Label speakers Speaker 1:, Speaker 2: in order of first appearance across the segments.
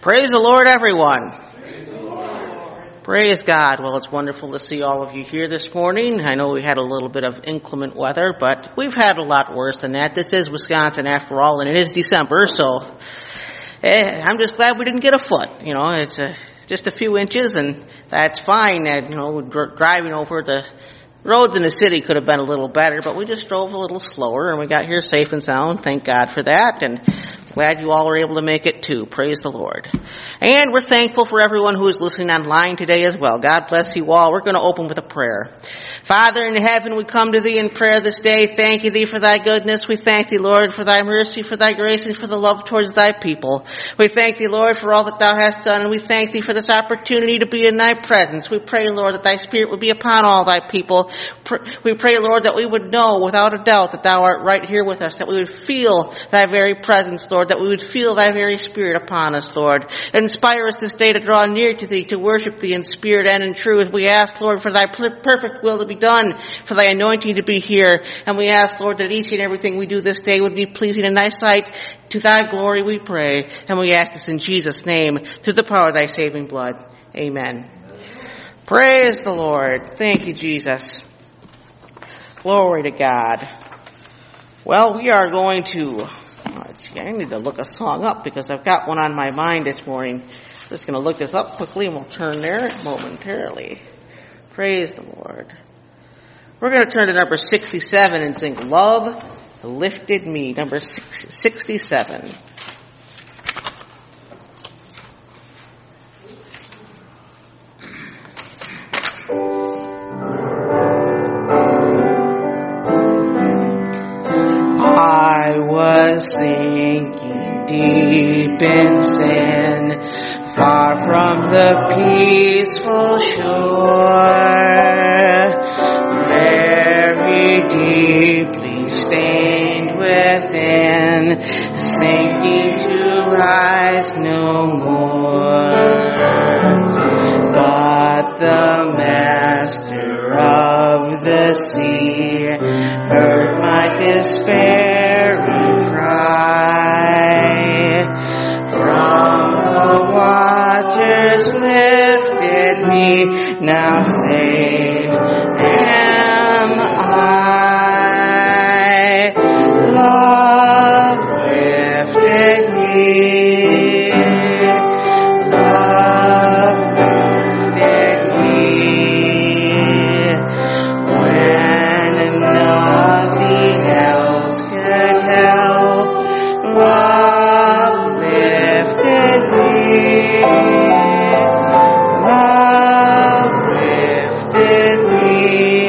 Speaker 1: Praise the Lord, everyone. Praise God. Well, it's wonderful to see all of you here this morning. I know we had a little bit of inclement weather, but we've had a lot worse than that. This is Wisconsin after all, and it is December, so I'm just glad we didn't get a foot. You know, it's just a few inches, and that's fine. Driving over the roads in the city could have been a little better, but we just drove a little slower, and we got here safe and sound. Thank God for that, and glad you all were able to make it too. Praise the Lord. And we're thankful for everyone who is listening online today as well. God bless you all. We're going to open with a prayer. Father in heaven, we come to thee in prayer this day. Thank you thee for thy goodness. We thank thee, Lord, for thy mercy, for thy grace, and for the love towards thy people. We thank thee, Lord, for all that thou hast done, and we thank thee for this opportunity to be in thy presence. We pray, Lord, that thy spirit would be upon all thy people. We pray, Lord, that we would know without a doubt that thou art right here with us, that we would feel thy very presence, Lord, that we would feel thy very spirit upon us, Lord. Inspire us this day to draw near to thee, to worship thee in spirit and in truth. We ask, Lord, for thy perfect will to be done, for thy anointing to be here. And we ask, Lord, that each and everything we do this day would be pleasing in thy sight. To thy glory we pray. And we ask this in Jesus' name, through the power of thy saving blood. Amen. Praise the Lord. Thank you, Jesus. Glory to God. Well, we are going to... Let's see, I need to look a song up because I've got one on my mind this morning. I'm just going to look this up quickly and we'll turn there momentarily. Praise the Lord. We're going to turn to number 67 and sing Love Lifted Me. Number 67. I was sinking deep in sin, far from the peaceful shore, very deeply stained within, sinking to rise no more. But the Master of the sea heard my despairing cry. From the waters lifted me, now saved am I. Love lifted me. Love lifted me. When nothing else could help, love lifted me. Love lifted me.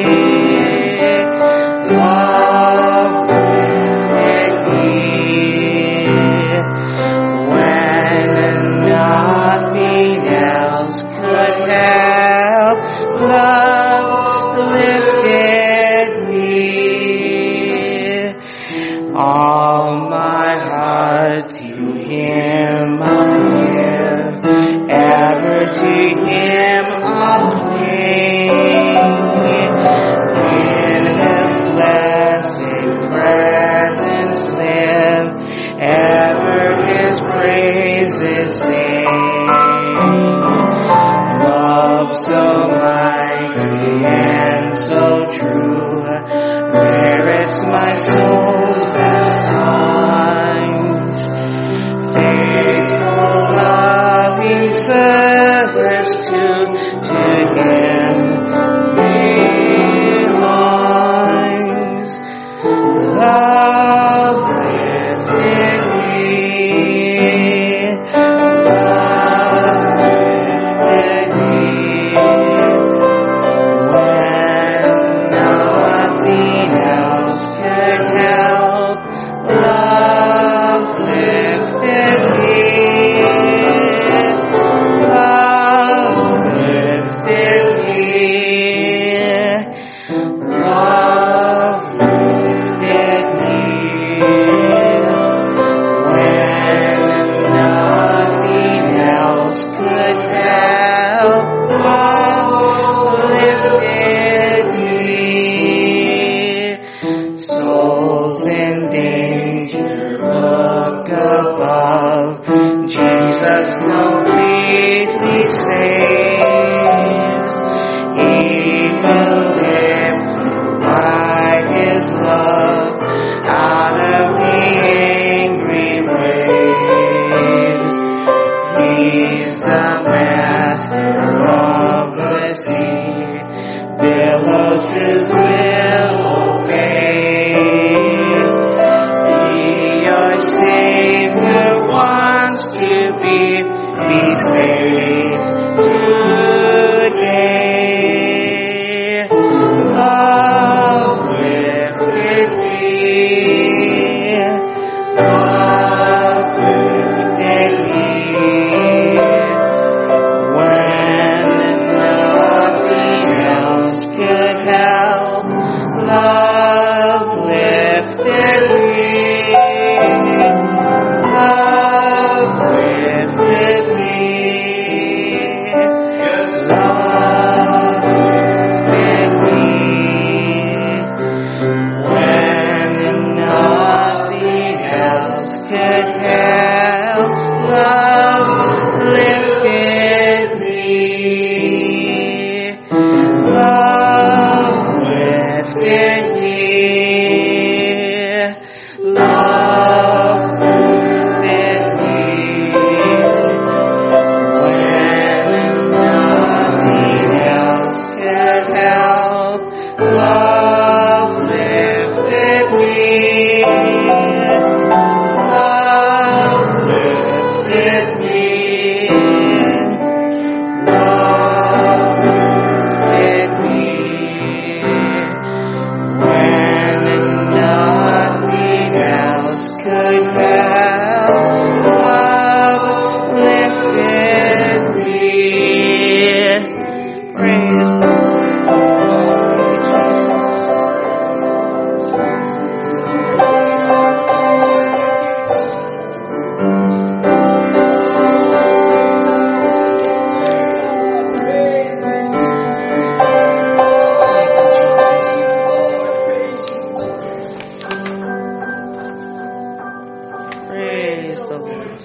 Speaker 1: Love lifted me. When nothing else could help, love lifted me. All my heart to him I give, ever to him I'll cling. In his blessed presence live, ever his praises sing. Love so mighty and so true, merits my soul's best songs. Faithful, loving service to him belongs. Love lifted me. Love lifted me. When nothing else could help, love lifted me. Love lifted me. Love lifted me. When nothing else could help, love lifted me. Love lifted me. Love lifted me. When nothing else could help, love lifted me. Love lifted me. Love lifted me. When nothing else could help, love lifted me. Praise the Praise the Lord.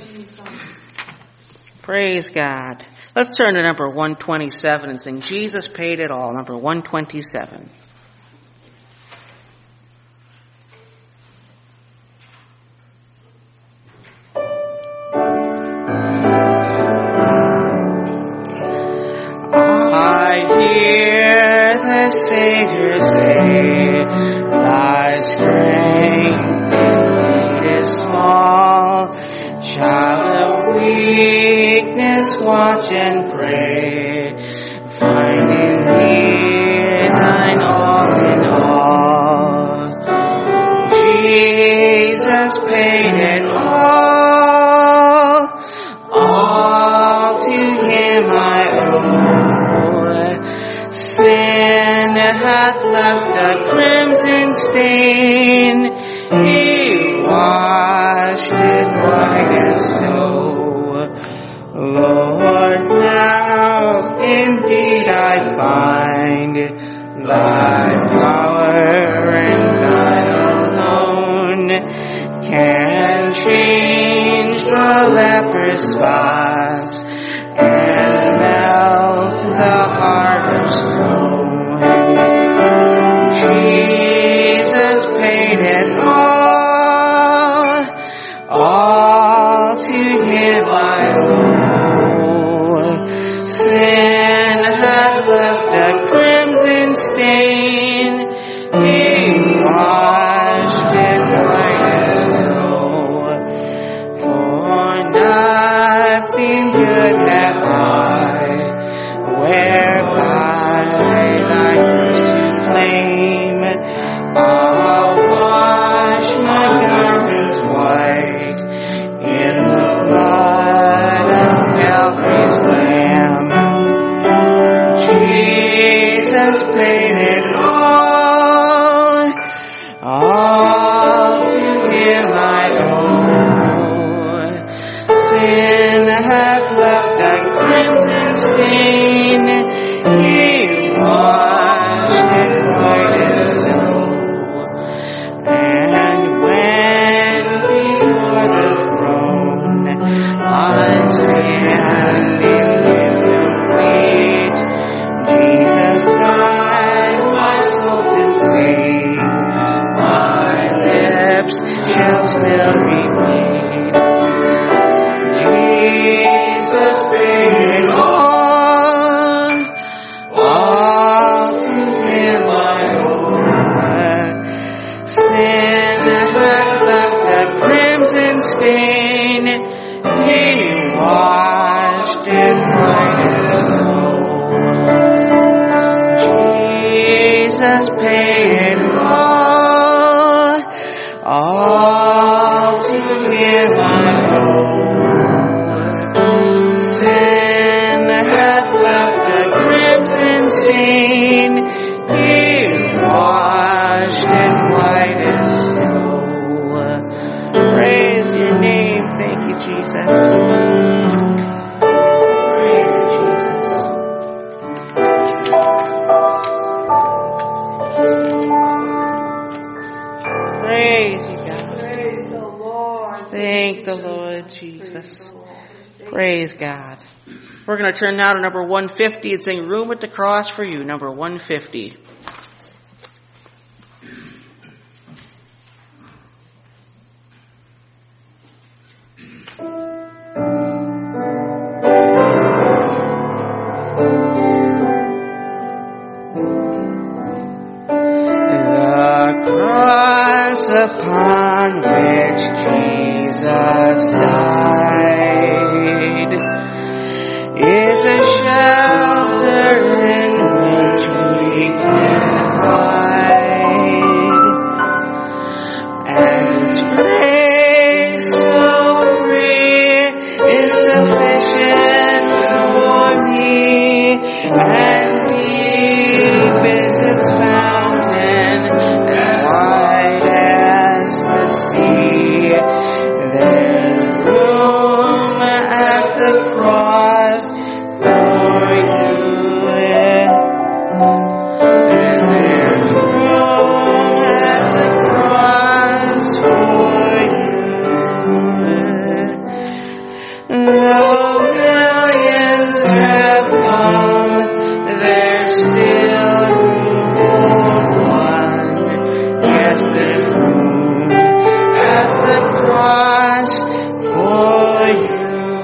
Speaker 1: Praise God. Let's turn to number 127 and sing Jesus Paid It All, number 127. I hear the Savior say, thy strength indeed is small. Child of weakness, watch and pray. Find in me thine all in all. Jesus paid it all. All to him I owe. Sin hath left a crimson stain. He washed it white as snow. Lord, now indeed I find thy power and thine alone can change the leper's spots and melt the heart of stone. Jesus paid it all to him I owe. Sin had left a crimson stain. He washed it white as snow. For nothing good have I, whereby thy grace to claim. I'll wash my garments white in the blood of Calvary's Lamb. Jesus paid it all to him I owe. Sin hath left a crimson stain. He washed it white as snow. And when before the throne I stand in him complete, Jesus died my soul to save. My lips shall still repeat, Jesus paid it all to him I owe. Sin had left a crimson stain. He washed it white as snow. Jesus paid it all to him I owe. Sin had left a crimson stain. He washed Thank the Lord Jesus. Praise God. We're going to turn now to number 150 and sing Room at the Cross for You, number 150.
Speaker 2: Upon which Jesus died is a shelter in which we can hide, and its grace so free is sufficient for me, and deep is its fountain, and wide as the sea. There's room at the cross for you. There's room at the cross for you. Though millions have come, there's still room for one. Yes, there's room at the cross for you.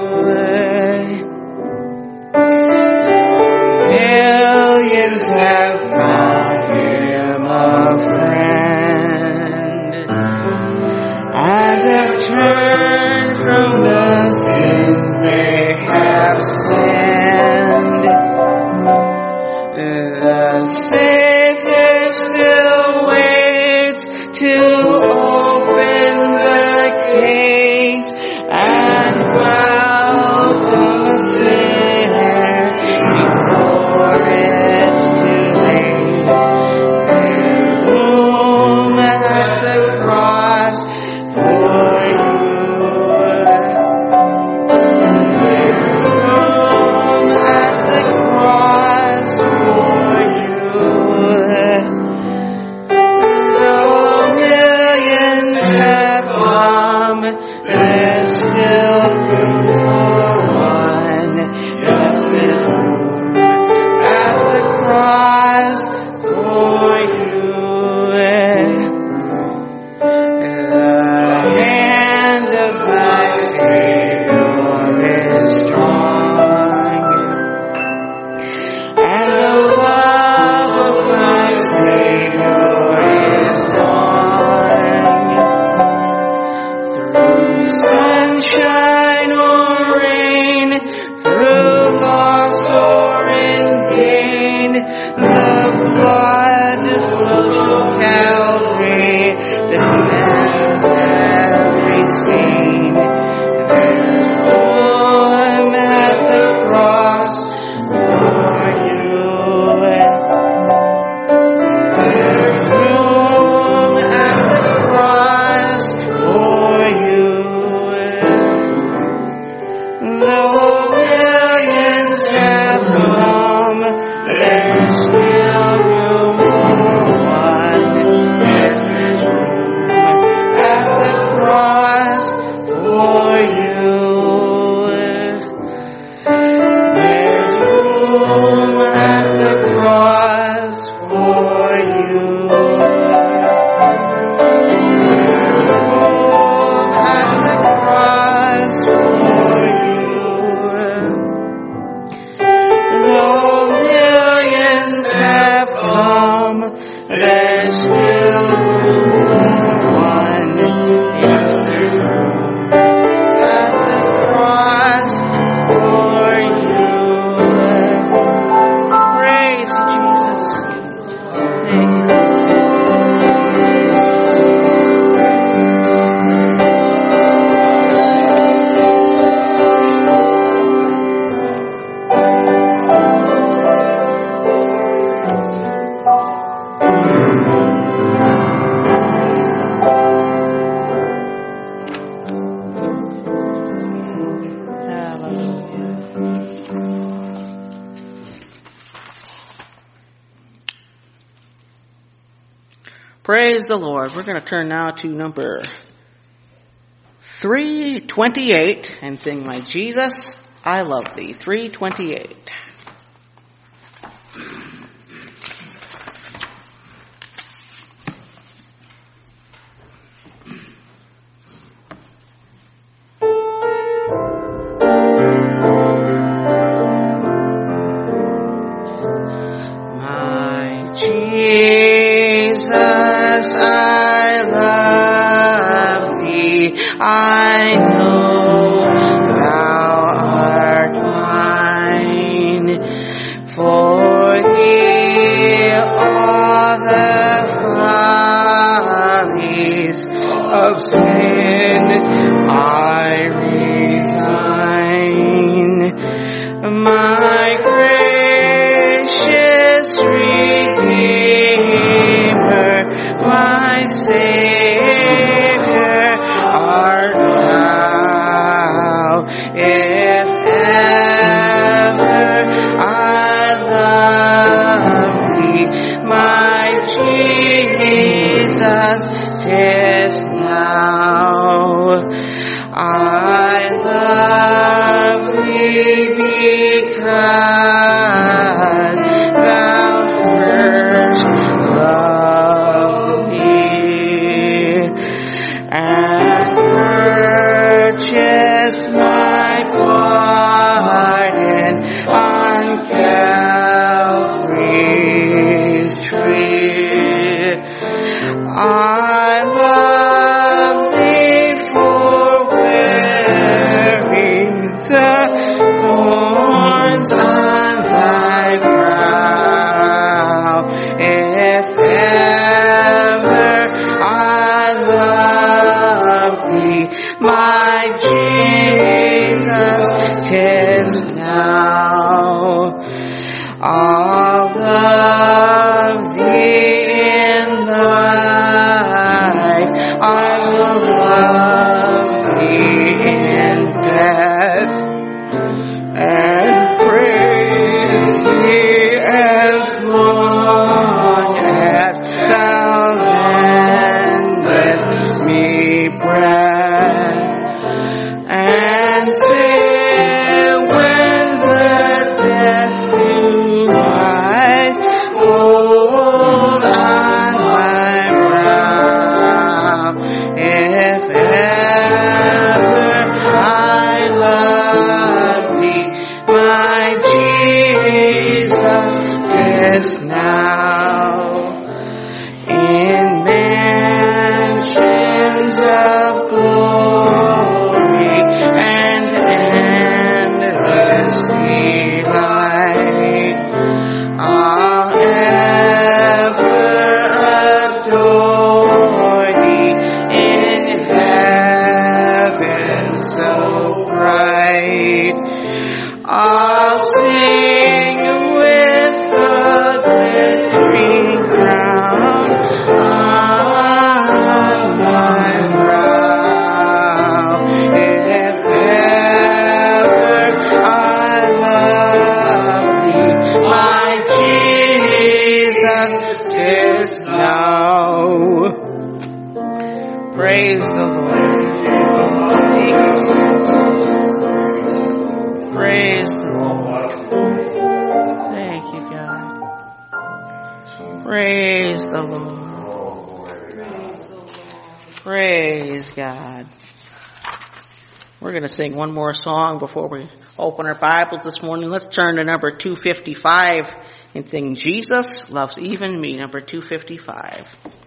Speaker 2: Millions have found him a friend, and have turned from the sins they have sinned. The Savior still waits to open the gate and welcome a sinner before it's too late. There's room at the cross for you. There's room at the cross for you. Though millions have come, there's still room for one. Yes, there's room at the cross for you. The hand of my Savior is strong, and the love of my Savior is long. Through sunshine or rain, through loss or in gain, the blood flows from Calvary, defends every stain. There's room at the cross for you. There's room at the cross for you. Though millions have come, there's still room for one. Yes, there's room at the cross for you. There's room at the cross for you. There's room at the cross for you. Though millions have come, there's still room for one. Yes, there's room at the cross for you. Praise Jesus. Thank you.
Speaker 1: Praise the Lord. We're going to turn now to number 328 and sing My Jesus, I Love Thee. 328.
Speaker 2: I know thou art mine, for thee all the follies of sin I resign. My gracious Redeemer, my Savior, art thou. If ever I love thee, my Jesus, 'tis now. I love thee because thou first loved me and purchased my pardon on Calvary's tree. I love thee for wearing the thorns on thy brow. If ever I love thee, my Jesus, 'tis now. I'll love thee in life, I will love thee in death, and praise thee as long as thou lendest me breath, and say when the death do rise, hold on my brow. If ever I love thee, my Jesus, 'tis now. In mansions of glory and endless delight, I'll ever adore thee in heaven so bright. I'll sing with the glittering crown on my brow. If ever I love thee, my Jesus, 'tis now. Praise the Lord. Praise the Lord. Thank you, God. Praise the Lord. Praise God. We're going to sing one more song before we open our Bibles this morning. Let's turn to number 255 and sing Jesus Loves Even Me, number 255.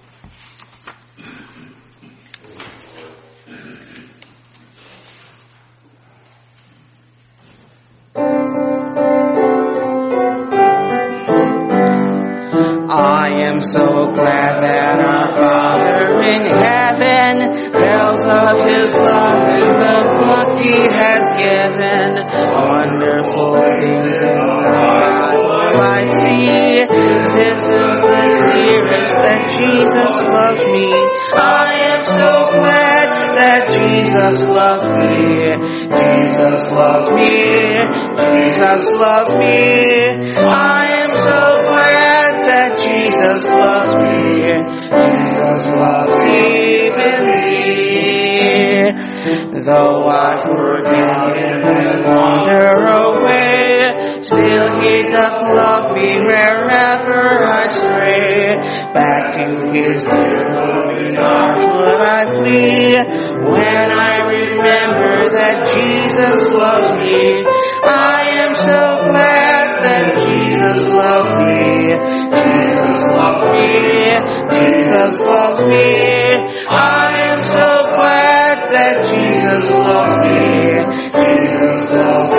Speaker 2: I am so glad that our Father in heaven tells of His love in the book He has given. Wonderful things in the Bible I see. This is the dearest that Jesus loves me. I am so glad that Jesus loves me. Jesus loves me. Jesus loves me. I am so glad that Jesus loves me. Jesus loves even me. Though I forget him and wander away, still he doth love me wherever I stray. Back to his dear loving arms would I flee, when I remember that Jesus loves me. I am so glad that Jesus loves me. Jesus loves me. Jesus loves me. I am so glad that Jesus loves me. Jesus loves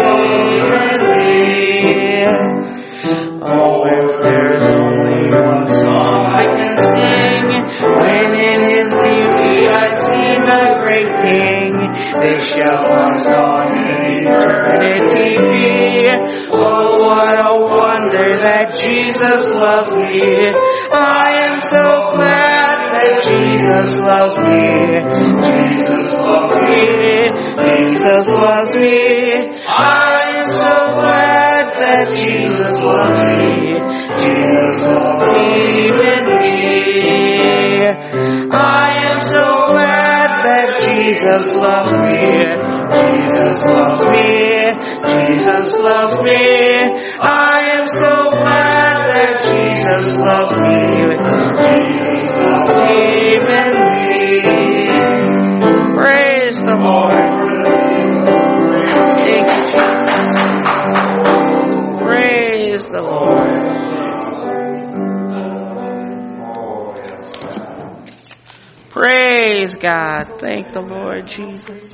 Speaker 2: me. Oh, if there's only one song I can sing, when in his beauty I see the great King, this shall my song in eternity be. Oh, what a wonder that Jesus loves me. I am so glad that Jesus loves me. Jesus loves me. Jesus loves me. I am so glad that Jesus loves me. Jesus loves even me. I am so glad that Jesus loves me. Jesus loves me. Jesus loves me. I am so glad that Jesus loves me. Jesus loves even me. Praise the Lord. Thank you, Jesus. Praise the Lord. Praise God. Thank the Lord Jesus.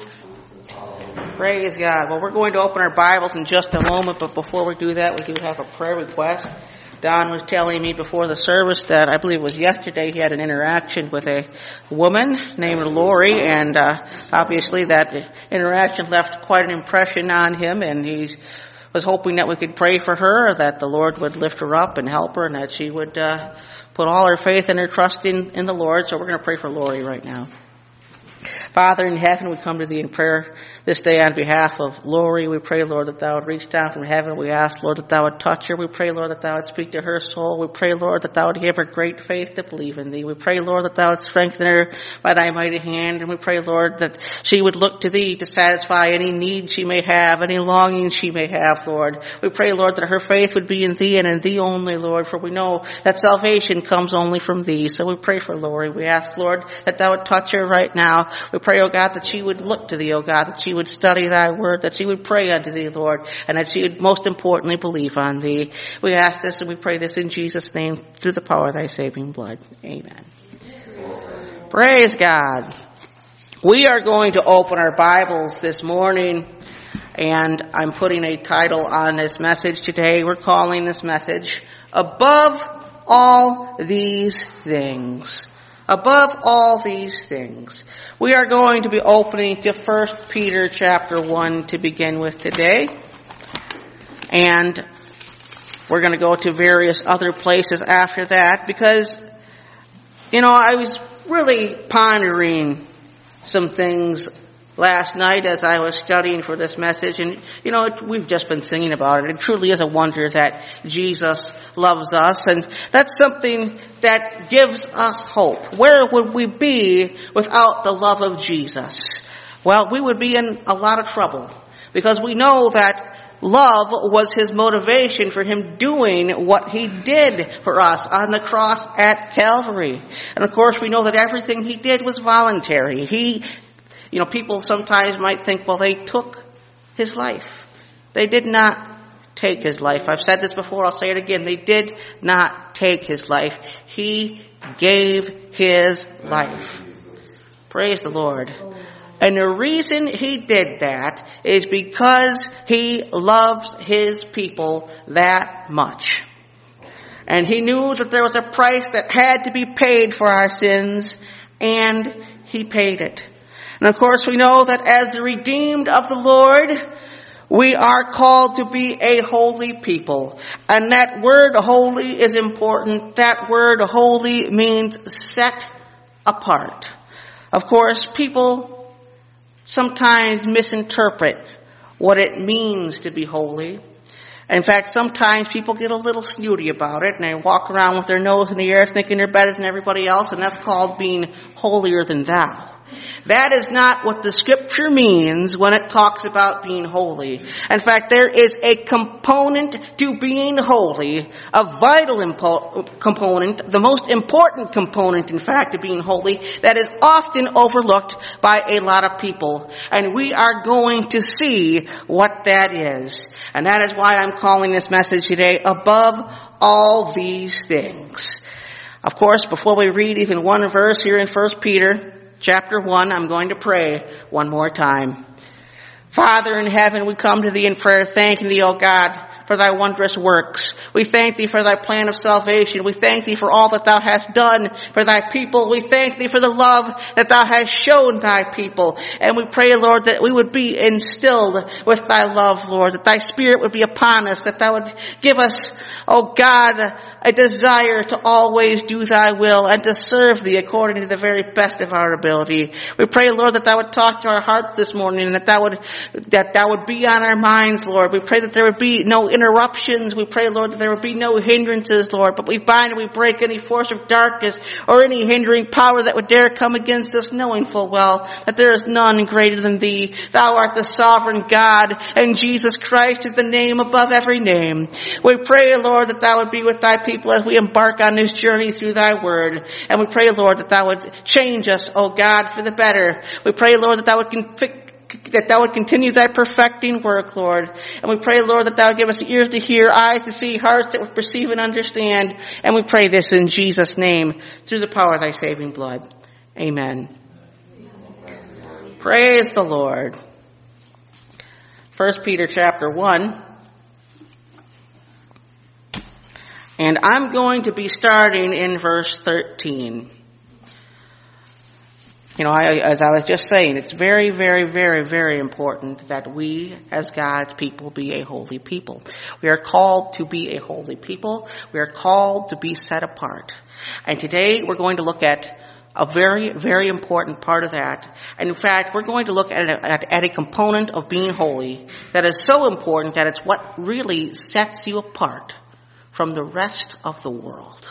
Speaker 2: Praise God. Well, we're going to open our Bibles in just a moment, but before we do that, we do have a prayer request. Don was telling me before the service that I believe it was yesterday he had an interaction with a woman named Lori, and obviously that interaction left quite an impression on him, and he was hoping that we could pray for her, that the Lord would lift her up and help her, and that she would put all her faith and her trust in the Lord. So we're going to pray for Lori right now. Father in heaven, we come to thee in prayer this day on behalf of Lori. We pray, Lord, that thou would reach down from heaven. We ask, Lord, that thou would touch her. We pray, Lord, that thou would speak to her soul. We pray, Lord, that thou would give her great faith to believe in thee. We pray, Lord, that thou would strengthen her by thy mighty hand. And we pray, Lord, that she would look to thee to satisfy any need she may have, any longing she may have, Lord. We pray, Lord, that her faith would be in thee and in thee only, Lord, for we know that salvation comes only from thee. So we pray for Lori. We ask, Lord, that thou would touch her right now. We pray, O God, that she would look to thee, O God, that she would study thy word, that she would pray unto thee, Lord, and that she would most importantly believe on thee. We ask this and we pray this in Jesus' name through the power of thy saving blood. Amen. Praise God. We are going to open our Bibles this morning, and I'm putting a title on this message today. We're calling this message, Above All These Things. Above all these things. We are going to be opening to 1 Peter chapter 1 to begin with today. And we're going to go to various other places after that because, I was really pondering some things last night as I was studying for this message, and we've just been singing about it. It truly is a wonder that Jesus loves us, and that's something that gives us hope. Where would we be without the love of Jesus? Well, we would be in a lot of trouble, because we know that love was his motivation for him doing what he did for us on the cross at Calvary. And of course, we know that everything he did was voluntary. People sometimes might think, well, they took his life. They did not take his life. I've said this before, I'll say it again. They did not take his life. He gave his life. Praise the Lord. And the reason he did that is because he loves his people that much. And he knew that there was a price that had to be paid for our sins, and he paid it. And of course we know that as the redeemed of the Lord, we are called to be a holy people. And that word holy is important. That word holy means set apart. Of course, people sometimes misinterpret what it means to be holy. In fact, sometimes people get a little snooty about it, and they walk around with their nose in the air thinking they're better than everybody else, and that's called being holier than thou.
Speaker 1: That is not what the scripture means when it talks about being holy. In fact, there is a component to being holy, a vital component, the most important component, in fact, to being holy, that is often overlooked by a lot of people. And we are going to see what that is. And that is why I'm calling this message today, Above All These Things. Of course, before we read even one verse here in 1 Peter chapter 1, I'm going to pray one more time. Father in heaven, we come to thee in prayer, thanking thee, O God, for thy wondrous works. We thank thee for thy plan of salvation. We thank thee for all that thou hast done for thy people. We thank thee for the love that thou hast shown thy people. And we pray, Lord, that we would be instilled with thy love, Lord, that thy spirit would be upon us, that thou would give us, oh God, a desire to always do thy will and to serve thee according to the very best of our ability. We pray, Lord, that thou would talk to our hearts this morning and that thou would be on our minds, Lord. We pray that there would be no interruptions. We pray, Lord, that there would be no hindrances, Lord. But we bind and we break any force of darkness or any hindering power that would dare come against us, knowing full well that there is none greater than thee. Thou art the sovereign God, and Jesus Christ is the name above every name. We pray, Lord, that thou would be with thy people as we embark on this journey through thy word. And we pray, Lord, that thou would change us, oh God, for the better. We pray, Lord, that thou would continue thy perfecting work, Lord. And we pray, Lord, that thou would give us ears to hear, eyes to see, hearts that would perceive and understand. And we pray this in Jesus' name, through the power of thy saving blood. Amen. Praise the Lord. 1 Peter chapter 1. And I'm going to be starting in verse 13. As I was just saying, it's very, very, very, very important that we, as God's people, be a holy people. We are called to be a holy people. We are called to be set apart. And today we're going to look at a very, very important part of that. And in fact, we're going to look at a component of being holy that is so important that it's what really sets you apart from the rest of the world.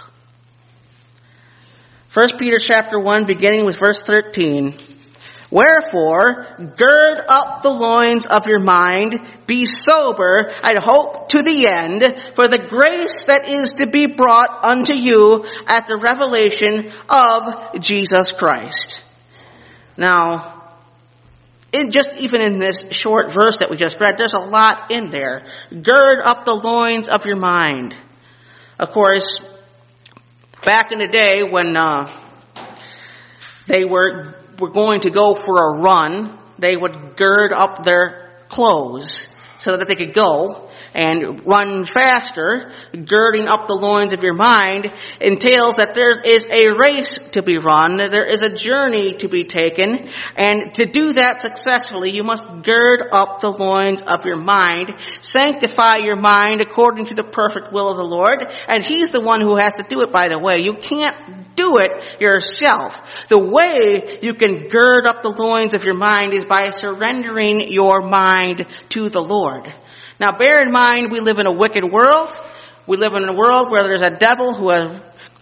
Speaker 1: 1 Peter chapter 1, beginning with verse 13. Wherefore, gird up the loins of your mind, be sober, and hope to the end for the grace that is to be brought unto you at the revelation of Jesus Christ. Now, even in this short verse that we just read, there's a lot in there. Gird up the loins of your mind. Of course, back in the day when they were going to go for a run, they would gird up their clothes so that they could go and run faster. Girding up the loins of your mind entails that there is a race to be run, there is a journey to be taken, and to do that successfully, you must gird up the loins of your mind, sanctify your mind according to the perfect will of the Lord, and He's the one who has to do it, by the way. You can't do it yourself. The way you can gird up the loins of your mind is by surrendering your mind to the Lord. Now, bear in mind, we live in a wicked world. We live in a world where there's a devil who has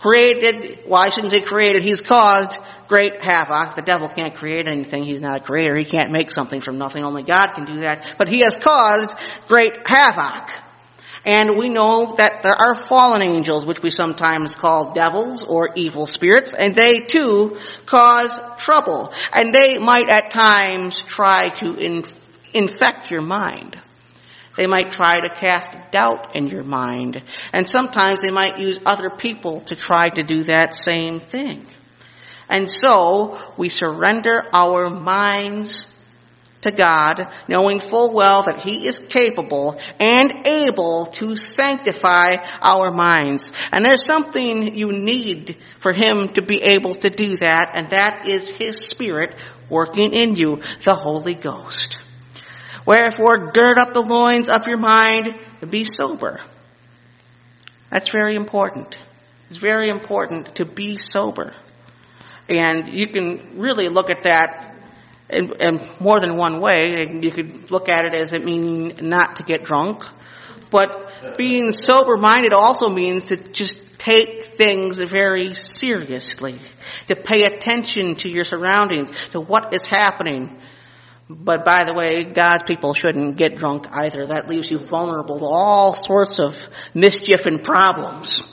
Speaker 1: he's caused great havoc. The devil can't create anything. He's not a creator. He can't make something from nothing. Only God can do that. But he has caused great havoc. And we know that there are fallen angels, which we sometimes call devils or evil spirits, and they too cause trouble. And they might at times try to infect your mind. They might try to cast doubt in your mind. And sometimes they might use other people to try to do that same thing. And so we surrender our minds to God, knowing full well that He is capable and able to sanctify our minds. And there's something you need for Him to be able to do that, and that is His Spirit working in you, the Holy Ghost. Wherefore, gird up the loins of your mind and be sober. That's very important. It's very important to be sober. And you can really look at that in more than one way. You could look at it as it meaning not to get drunk, But being sober-minded also means to just take things very seriously, to pay attention to your surroundings, to what is happening. But by the way, God's people shouldn't get drunk either. That leaves you vulnerable to all sorts of mischief and problems.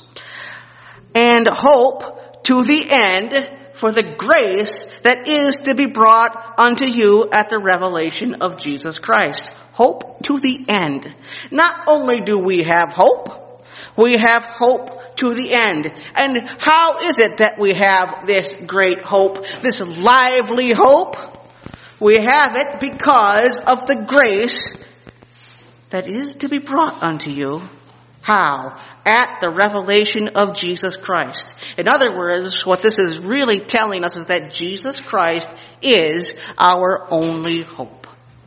Speaker 1: And hope to the end for the grace that is to be brought unto you at the revelation of Jesus Christ. Hope to the end. Not only do we have hope, we have hope to the end. And how is it that we have this great hope, this lively hope? We have it because of the grace that is to be brought unto you. How? At the revelation of Jesus Christ. In other words, what this is really telling us is that Jesus Christ is our only hope.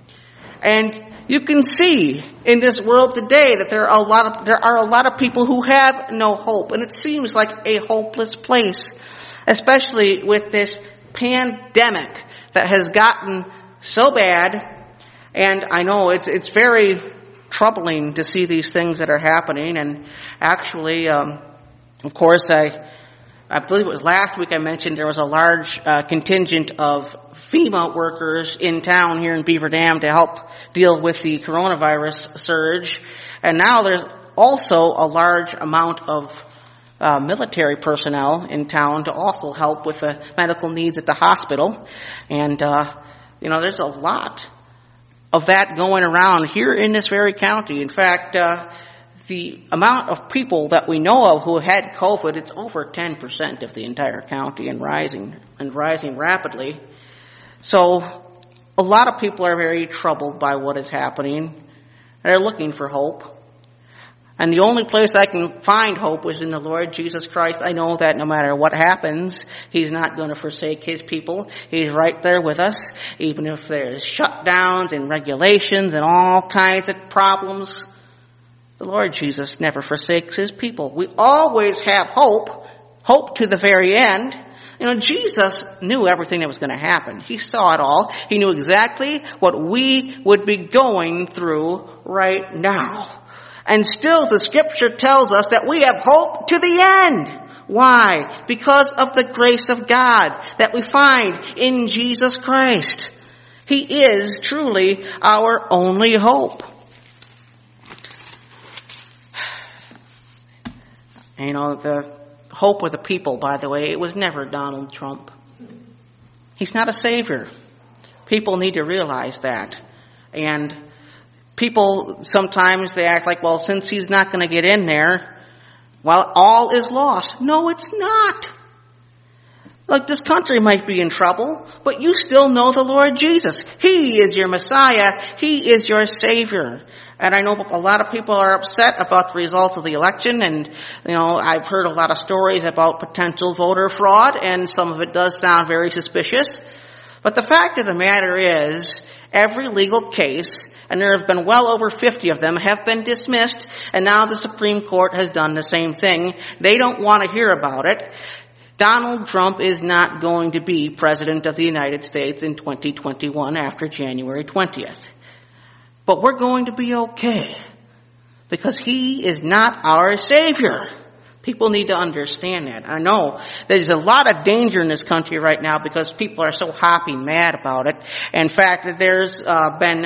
Speaker 1: And you can see in this world today that there are a lot of people who have no hope, and it seems like a hopeless place, especially with this pandemic that has gotten so bad. And I know it's very troubling to see these things that are happening. And actually, of course, I believe it was last week I mentioned there was a large contingent of FEMA workers in town here in Beaver Dam to help deal with the coronavirus surge. And now there's also a large amount of military personnel in town to also help with the medical needs at the hospital. And, there's a lot of that going around here in this very county. In fact, the amount of people that we know of who had COVID, it's over 10% of the entire county and rising rapidly. So a lot of people are very troubled by what is happening. They're looking for hope. And the only place I can find hope is in the Lord Jesus Christ. I know that no matter what happens, He's not going to forsake His people. He's right there with us, even if there's shutdowns and regulations and all kinds of problems. The Lord Jesus never forsakes His people. We always have hope to the very end. Jesus knew everything that was going to happen. He saw it all. He knew exactly what we would be going through right now. And still the Scripture tells us that we have hope to the end. Why? Because of the grace of God that we find in Jesus Christ. He is truly our only hope. The hope of the people, by the way, it was never Donald Trump. He's not a savior. People need to realize that. And people, sometimes they act like, well, since he's not going to get in there, well, all is lost. No, it's not. Look, this country might be in trouble, but you still know the Lord Jesus. He is your Messiah. He is your Savior. And I know a lot of people are upset about the results of the election, and, I've heard a lot of stories about potential voter fraud, and some of it does sound very suspicious. But the fact of the matter is, every legal case, and there have been well over 50 of them, have been dismissed, and now the Supreme Court has done the same thing. They don't want to hear about it. Donald Trump is not going to be President of the United States in 2021 after January 20th. But we're going to be okay, because He is not our Savior. People need to understand that. I know there's a lot of danger in this country right now because people are so hopping mad about it. In fact, there's been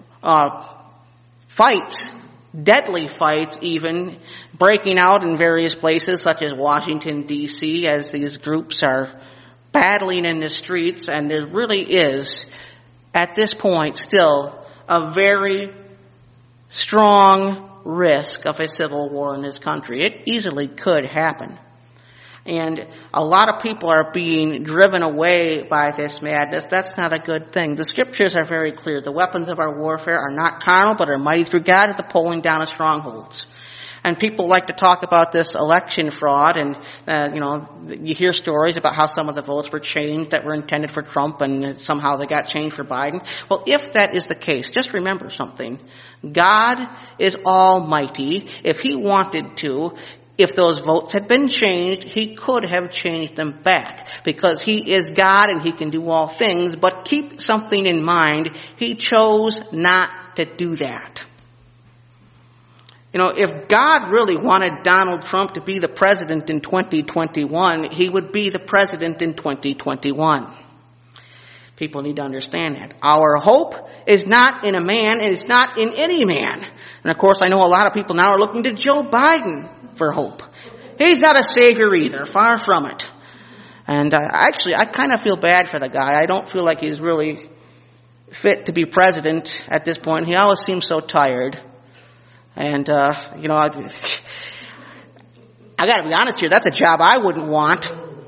Speaker 1: fights, deadly fights even, breaking out in various places such as Washington, D.C., as these groups are battling in the streets. And there really is, at this point, still a very strong risk of a civil war in this country. It easily could happen. And a lot of people are being driven away by this madness. That's not a good thing. The Scriptures are very clear. The weapons of our warfare are not carnal, but are mighty through God at the pulling down of strongholds. And people like to talk about this election fraud, and, you hear stories about how some of the votes were changed that were intended for Trump, and somehow they got changed for Biden. Well, if that is the case, just remember something. God is almighty. If He wanted to, if those votes had been changed, He could have changed them back, because He is God and He can do all things. But keep something in mind. He chose not to do that. If God really wanted Donald Trump to be the president in 2021, he would be the president in 2021. People need to understand that. Our hope is not in a man, and it's not in any man. And of course, I know a lot of people now are looking to Joe Biden for hope. He's not a savior either, far from it. And I kind of feel bad for the guy. I don't feel like he's really fit to be president at this point. He always seems so tired. And, I gotta be honest here, that's a job I wouldn't want.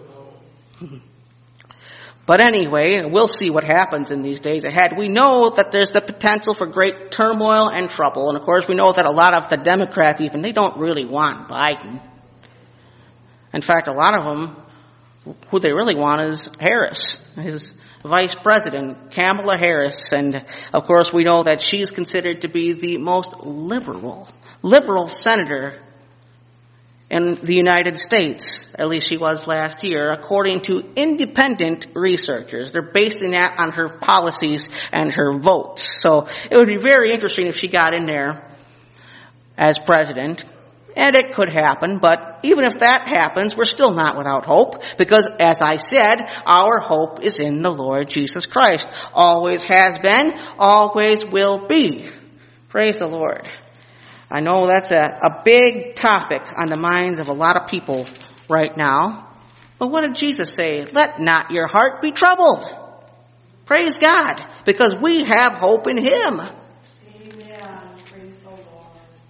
Speaker 1: But anyway, we'll see what happens in these days ahead. We know that there's the potential for great turmoil and trouble. And of course, we know that a lot of the Democrats even, they don't really want Biden. In fact, a lot of them, who they really want is Harris, his vice president, Kamala Harris. And of course, we know that she's considered to be the most liberal senator in the United States. At least she was last year, according to independent researchers. They're basing that on her policies and her votes. So it would be very interesting if she got in there as president. And it could happen, but even if that happens, we're still not without hope, because as I said, our hope is in the Lord Jesus Christ. Always has been, always will be. Praise the Lord. I know that's a big topic on the minds of a lot of people right now. But what did Jesus say? Let not your heart be troubled. Praise God, because we have hope in Him.
Speaker 3: Amen. Praise the Lord.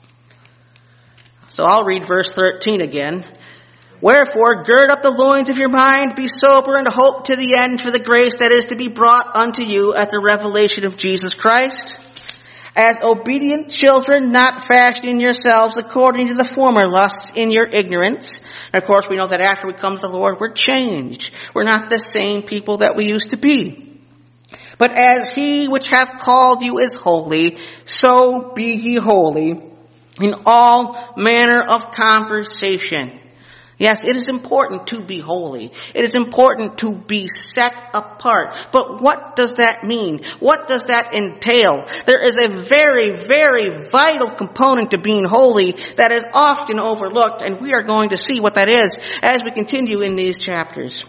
Speaker 1: So I'll read verse 13 again. Wherefore, gird up the loins of your mind, be sober, and hope to the end for the grace that is to be brought unto you at the revelation of Jesus Christ. As obedient children, not fashioning yourselves according to the former lusts in your ignorance. And of course, we know that after we come to the Lord, we're changed. We're not the same people that we used to be. But as He which hath called you is holy, so be ye holy in all manner of conversation. Yes, it is important to be holy. It is important to be set apart. But what does that mean? What does that entail? There is a very, very vital component to being holy that is often overlooked, and we are going to see what that is as we continue in these chapters.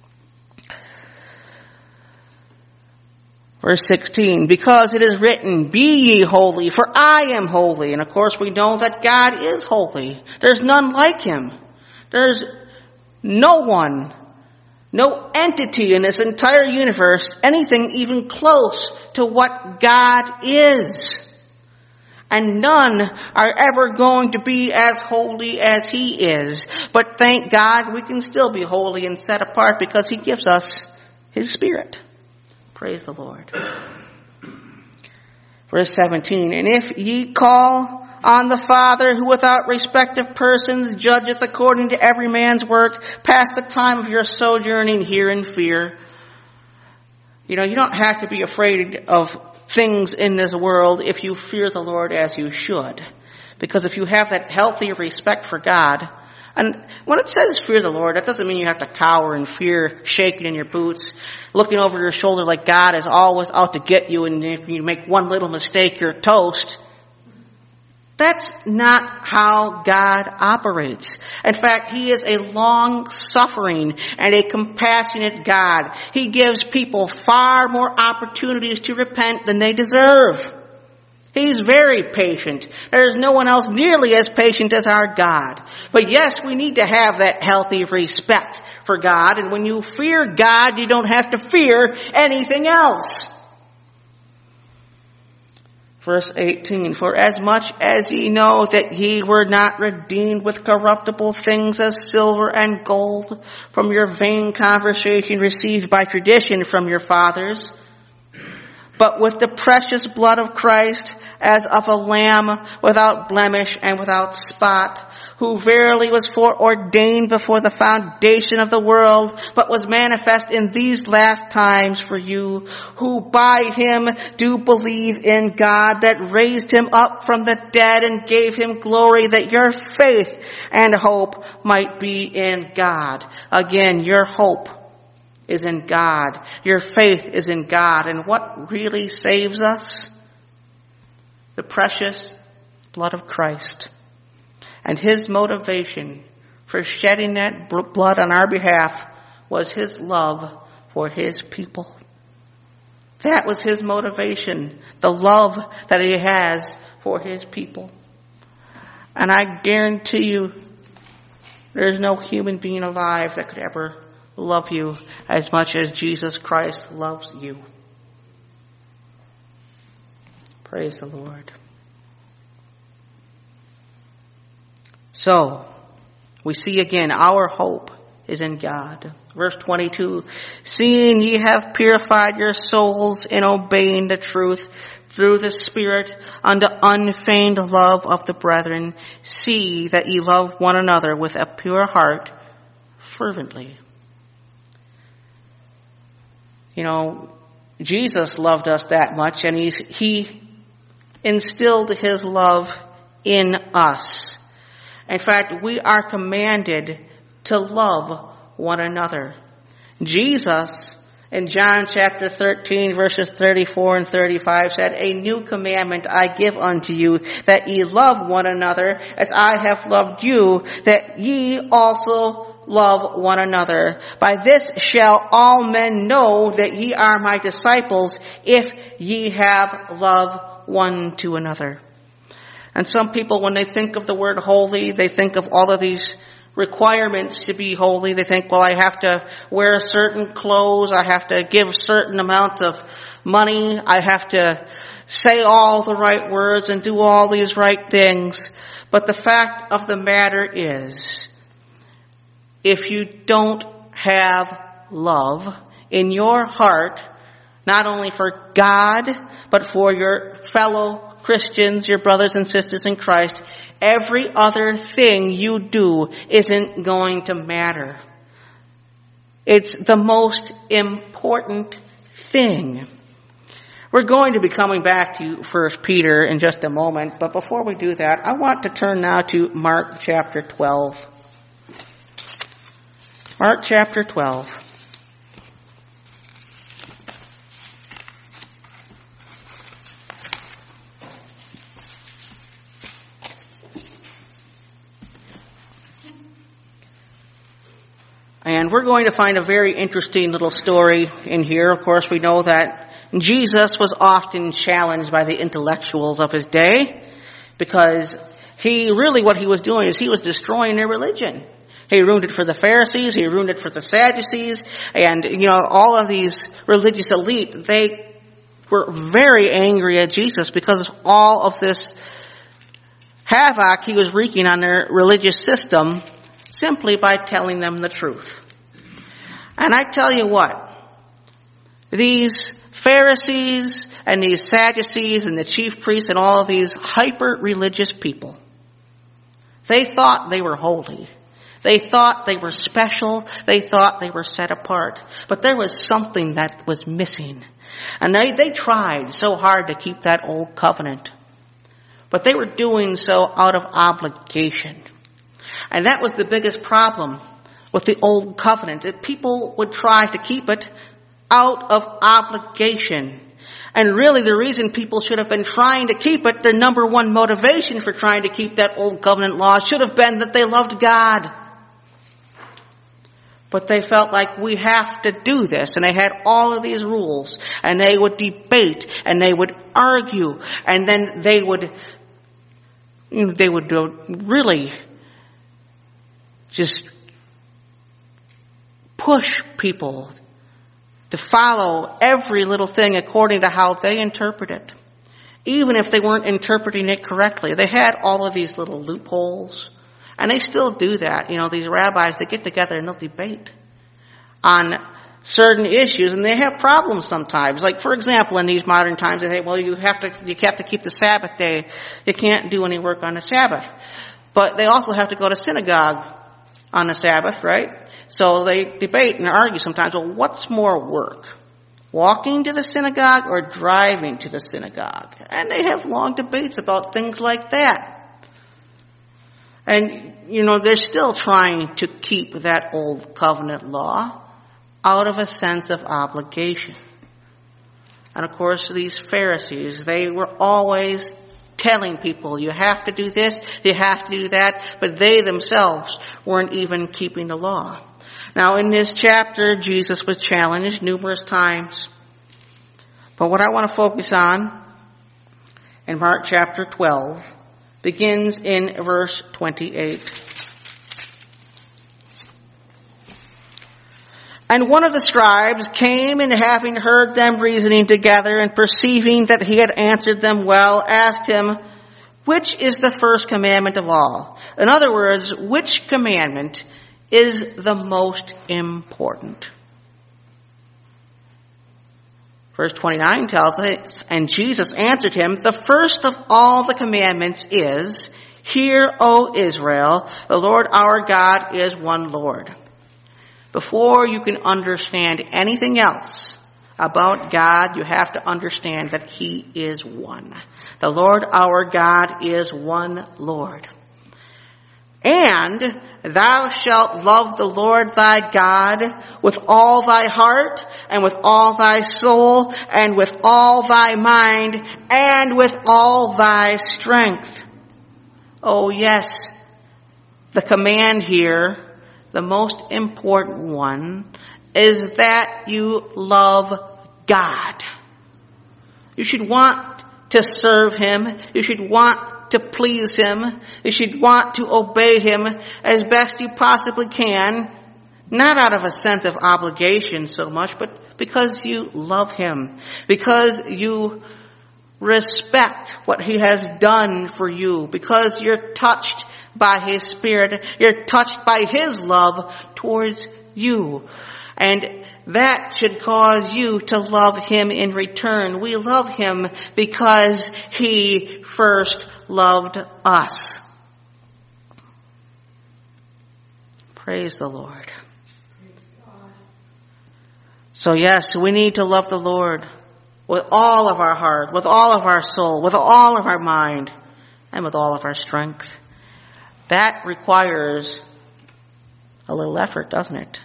Speaker 1: Verse 16, because it is written, be ye holy, for I am holy. And of course we know that God is holy. There's none like Him. There's no one, no entity in this entire universe, anything even close to what God is. And none are ever going to be as holy as He is. But thank God we can still be holy and set apart because He gives us His Spirit. Praise the Lord. Verse 17, and if ye call on the Father, who without respect of persons judgeth according to every man's work, pass the time of your sojourning here in fear. You don't have to be afraid of things in this world if you fear the Lord as you should. Because if you have that healthy respect for God, and when it says fear the Lord, that doesn't mean you have to cower in fear, shaking in your boots, looking over your shoulder like God is always out to get you, and if you make one little mistake, you're toast. That's not how God operates. In fact, He is a long-suffering and a compassionate God. He gives people far more opportunities to repent than they deserve. He's very patient. There's no one else nearly as patient as our God. But yes, we need to have that healthy respect for God. And when you fear God, you don't have to fear anything else. Verse 18, for as much as ye know that ye were not redeemed with corruptible things as silver and gold from your vain conversation received by tradition from your fathers, but with the precious blood of Christ as of a lamb without blemish and without spot, who verily was foreordained before the foundation of the world, but was manifest in these last times for you, who by Him do believe in God, that raised Him up from the dead and gave Him glory, that your faith and hope might be in God. Again, your hope is in God. Your faith is in God. And what really saves us? The precious blood of Christ. And his motivation for shedding that blood on our behalf was his love for his people. That was his motivation, the love that he has for his people. And I guarantee you, there's no human being alive that could ever love you as much as Jesus Christ loves you. Praise the Lord. So, we see again, our hope is in God. Verse 22, seeing ye have purified your souls in obeying the truth through the Spirit unto unfeigned love of the brethren, see that ye love one another with a pure heart fervently. You know, Jesus loved us that much, and he instilled his love in us. In fact, we are commanded to love one another. Jesus, in John chapter 13, verses 34 and 35, said, a new commandment I give unto you, that ye love one another as I have loved you, that ye also love one another. By this shall all men know that ye are my disciples, if ye have love one to another. And some people, when they think of the word holy, they think of all of these requirements to be holy. They think, well, I have to wear certain clothes. I have to give certain amounts of money. I have to say all the right words and do all these right things. But the fact of the matter is, if you don't have love in your heart, not only for God, but for your fellow Christians, your brothers and sisters in Christ, every other thing you do isn't going to matter. It's the most important thing. We're going to be coming back to 1 Peter in just a moment, but before we do that, I want to turn now to Mark chapter 12. Mark chapter 12. And we're going to find a very interesting little story in here. Of course, we know that Jesus was often challenged by the intellectuals of his day, because what he was doing is he was destroying their religion. He ruined it for the Pharisees, he ruined it for the Sadducees, and, all of these religious elite, they were very angry at Jesus because of all of this havoc he was wreaking on their religious system, simply by telling them the truth. And I tell you what, these Pharisees and these Sadducees and the chief priests and all of these hyper-religious people, they thought they were holy. They thought they were special. They thought they were set apart. But there was something that was missing. And they tried so hard to keep that old covenant. But they were doing so out of obligation. And that was the biggest problem with the old covenant, that people would try to keep it out of obligation. And really the reason people should have been trying to keep it, their number one motivation for trying to keep that old covenant law should have been that they loved God. But they felt like, we have to do this. And they had all of these rules. And they would debate. And they would argue. And then they would really just push people to follow every little thing according to how they interpret it. Even if they weren't interpreting it correctly. They had all of these little loopholes. And they still do that. These rabbis, they get together and they'll debate on certain issues, and they have problems sometimes. Like, for example, in these modern times, they say, well, you have to keep the Sabbath day. You can't do any work on the Sabbath. But they also have to go to synagogue on the Sabbath, right? So they debate and argue sometimes, well, what's more work? Walking to the synagogue or driving to the synagogue? And they have long debates about things like that. And, they're still trying to keep that old covenant law out of a sense of obligation. And of course, these Pharisees, they were always telling people, you have to do this, you have to do that, but they themselves weren't even keeping the law. Now, in this chapter, Jesus was challenged numerous times. But what I want to focus on in Mark chapter 12 begins in verse 28. And one of the scribes came, and having heard them reasoning together and perceiving that he had answered them well, asked him, which is the first commandment of all? In other words, which commandment is the most important? Verse 29 tells us, and Jesus answered him, the first of all the commandments is, hear, O Israel, the Lord our God is one Lord. Before you can understand anything else about God, you have to understand that He is one. The Lord our God is one Lord. And thou shalt love the Lord thy God with all thy heart, and with all thy soul, and with all thy mind, and with all thy strength. Oh yes, the command here, the most important one, is that you love God. You should want to serve Him. You should want to please Him. You should want to obey Him as best you possibly can, not out of a sense of obligation so much, but because you love Him, because you respect what He has done for you, because you're touched by His Spirit, you're touched by His love towards you. And that should cause you to love Him in return. We love Him because He first loved us. Praise the Lord. So yes, we need to love the Lord with all of our heart, with all of our soul, with all of our mind, and with all of our strength. That requires a little effort, doesn't it?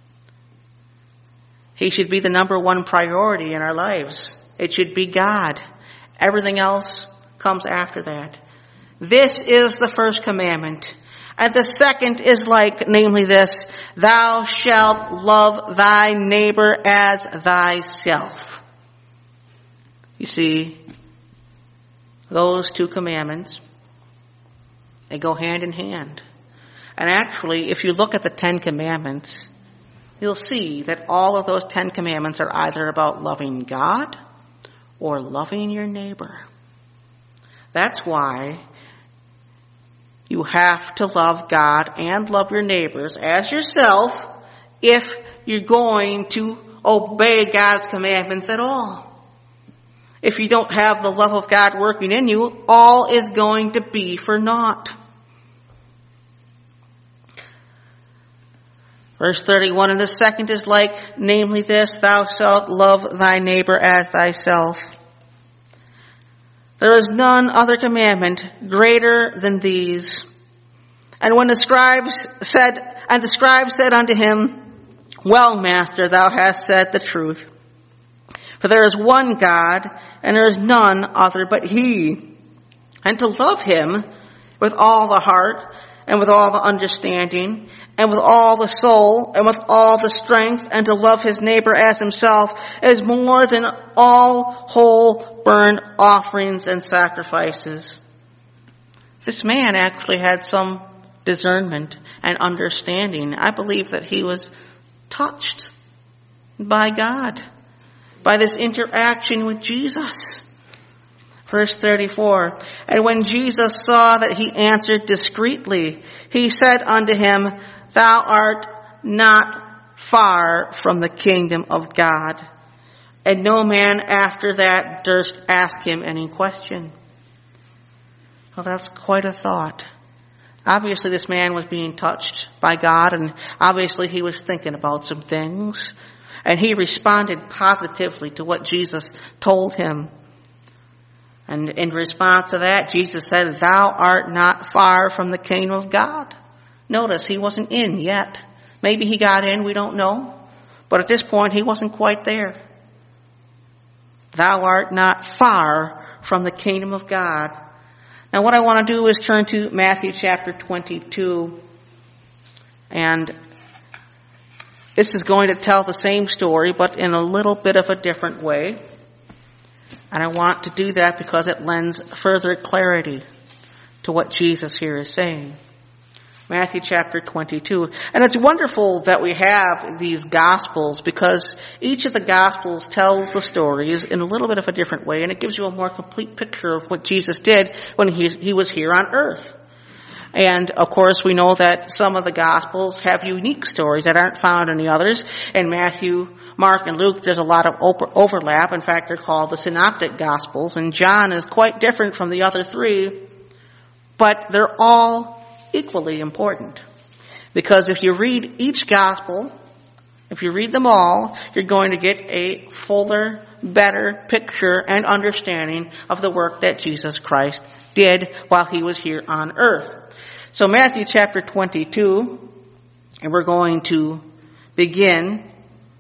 Speaker 1: He should be the number one priority in our lives. It should be God. Everything else comes after that. This is the first commandment. And the second is like, namely this, thou shalt love thy neighbor as thyself. You see, those two commandments, they go hand in hand. And actually, if you look at the 10 Commandments, you'll see that all of those 10 Commandments are either about loving God or loving your neighbor. That's why you have to love God and love your neighbors as yourself if you're going to obey God's commandments at all. If you don't have the love of God working in you, all is going to be for naught. Verse 31, and the second is like, namely this, thou shalt love thy neighbor as thyself. There is none other commandment greater than these. And when the scribe said unto him, well, master, thou hast said the truth. For there is one God, and there is none other but He. And to love Him with all the heart, and with all the understanding, and with all the soul, and with all the strength, and to love his neighbor as himself, is more than all whole burnt offerings and sacrifices. This man actually had some discernment and understanding. I believe that he was touched by God, by this interaction with Jesus. Verse 34, and when Jesus saw that he answered discreetly, he said unto him, thou art not far from the kingdom of God. And no man after that durst ask him any question. Well, that's quite a thought. Obviously, this man was being touched by God, and obviously he was thinking about some things. And he responded positively to what Jesus told him. And in response to that, Jesus said, thou art not far from the kingdom of God. Notice, he wasn't in yet. Maybe he got in, we don't know. But at this point, he wasn't quite there. Thou art not far from the kingdom of God. Now what I want to do is turn to Matthew chapter 22. And this is going to tell the same story, but in a little bit of a different way. And I want to do that because it lends further clarity to what Jesus here is saying. Matthew chapter 22. And it's wonderful that we have these Gospels because each of the Gospels tells the stories in a little bit of a different way, and it gives you a more complete picture of what Jesus did when he was here on earth. And of course we know that some of the Gospels have unique stories that aren't found in the others. In Matthew, Mark, and Luke, there's a lot of overlap. In fact, they're called the Synoptic Gospels, and John is quite different from the other three, but they're all equally important. Because if you read each gospel, if you read them all, you're going to get a fuller, better picture and understanding of the work that Jesus Christ did while he was here on earth. So Matthew chapter 22, and we're going to begin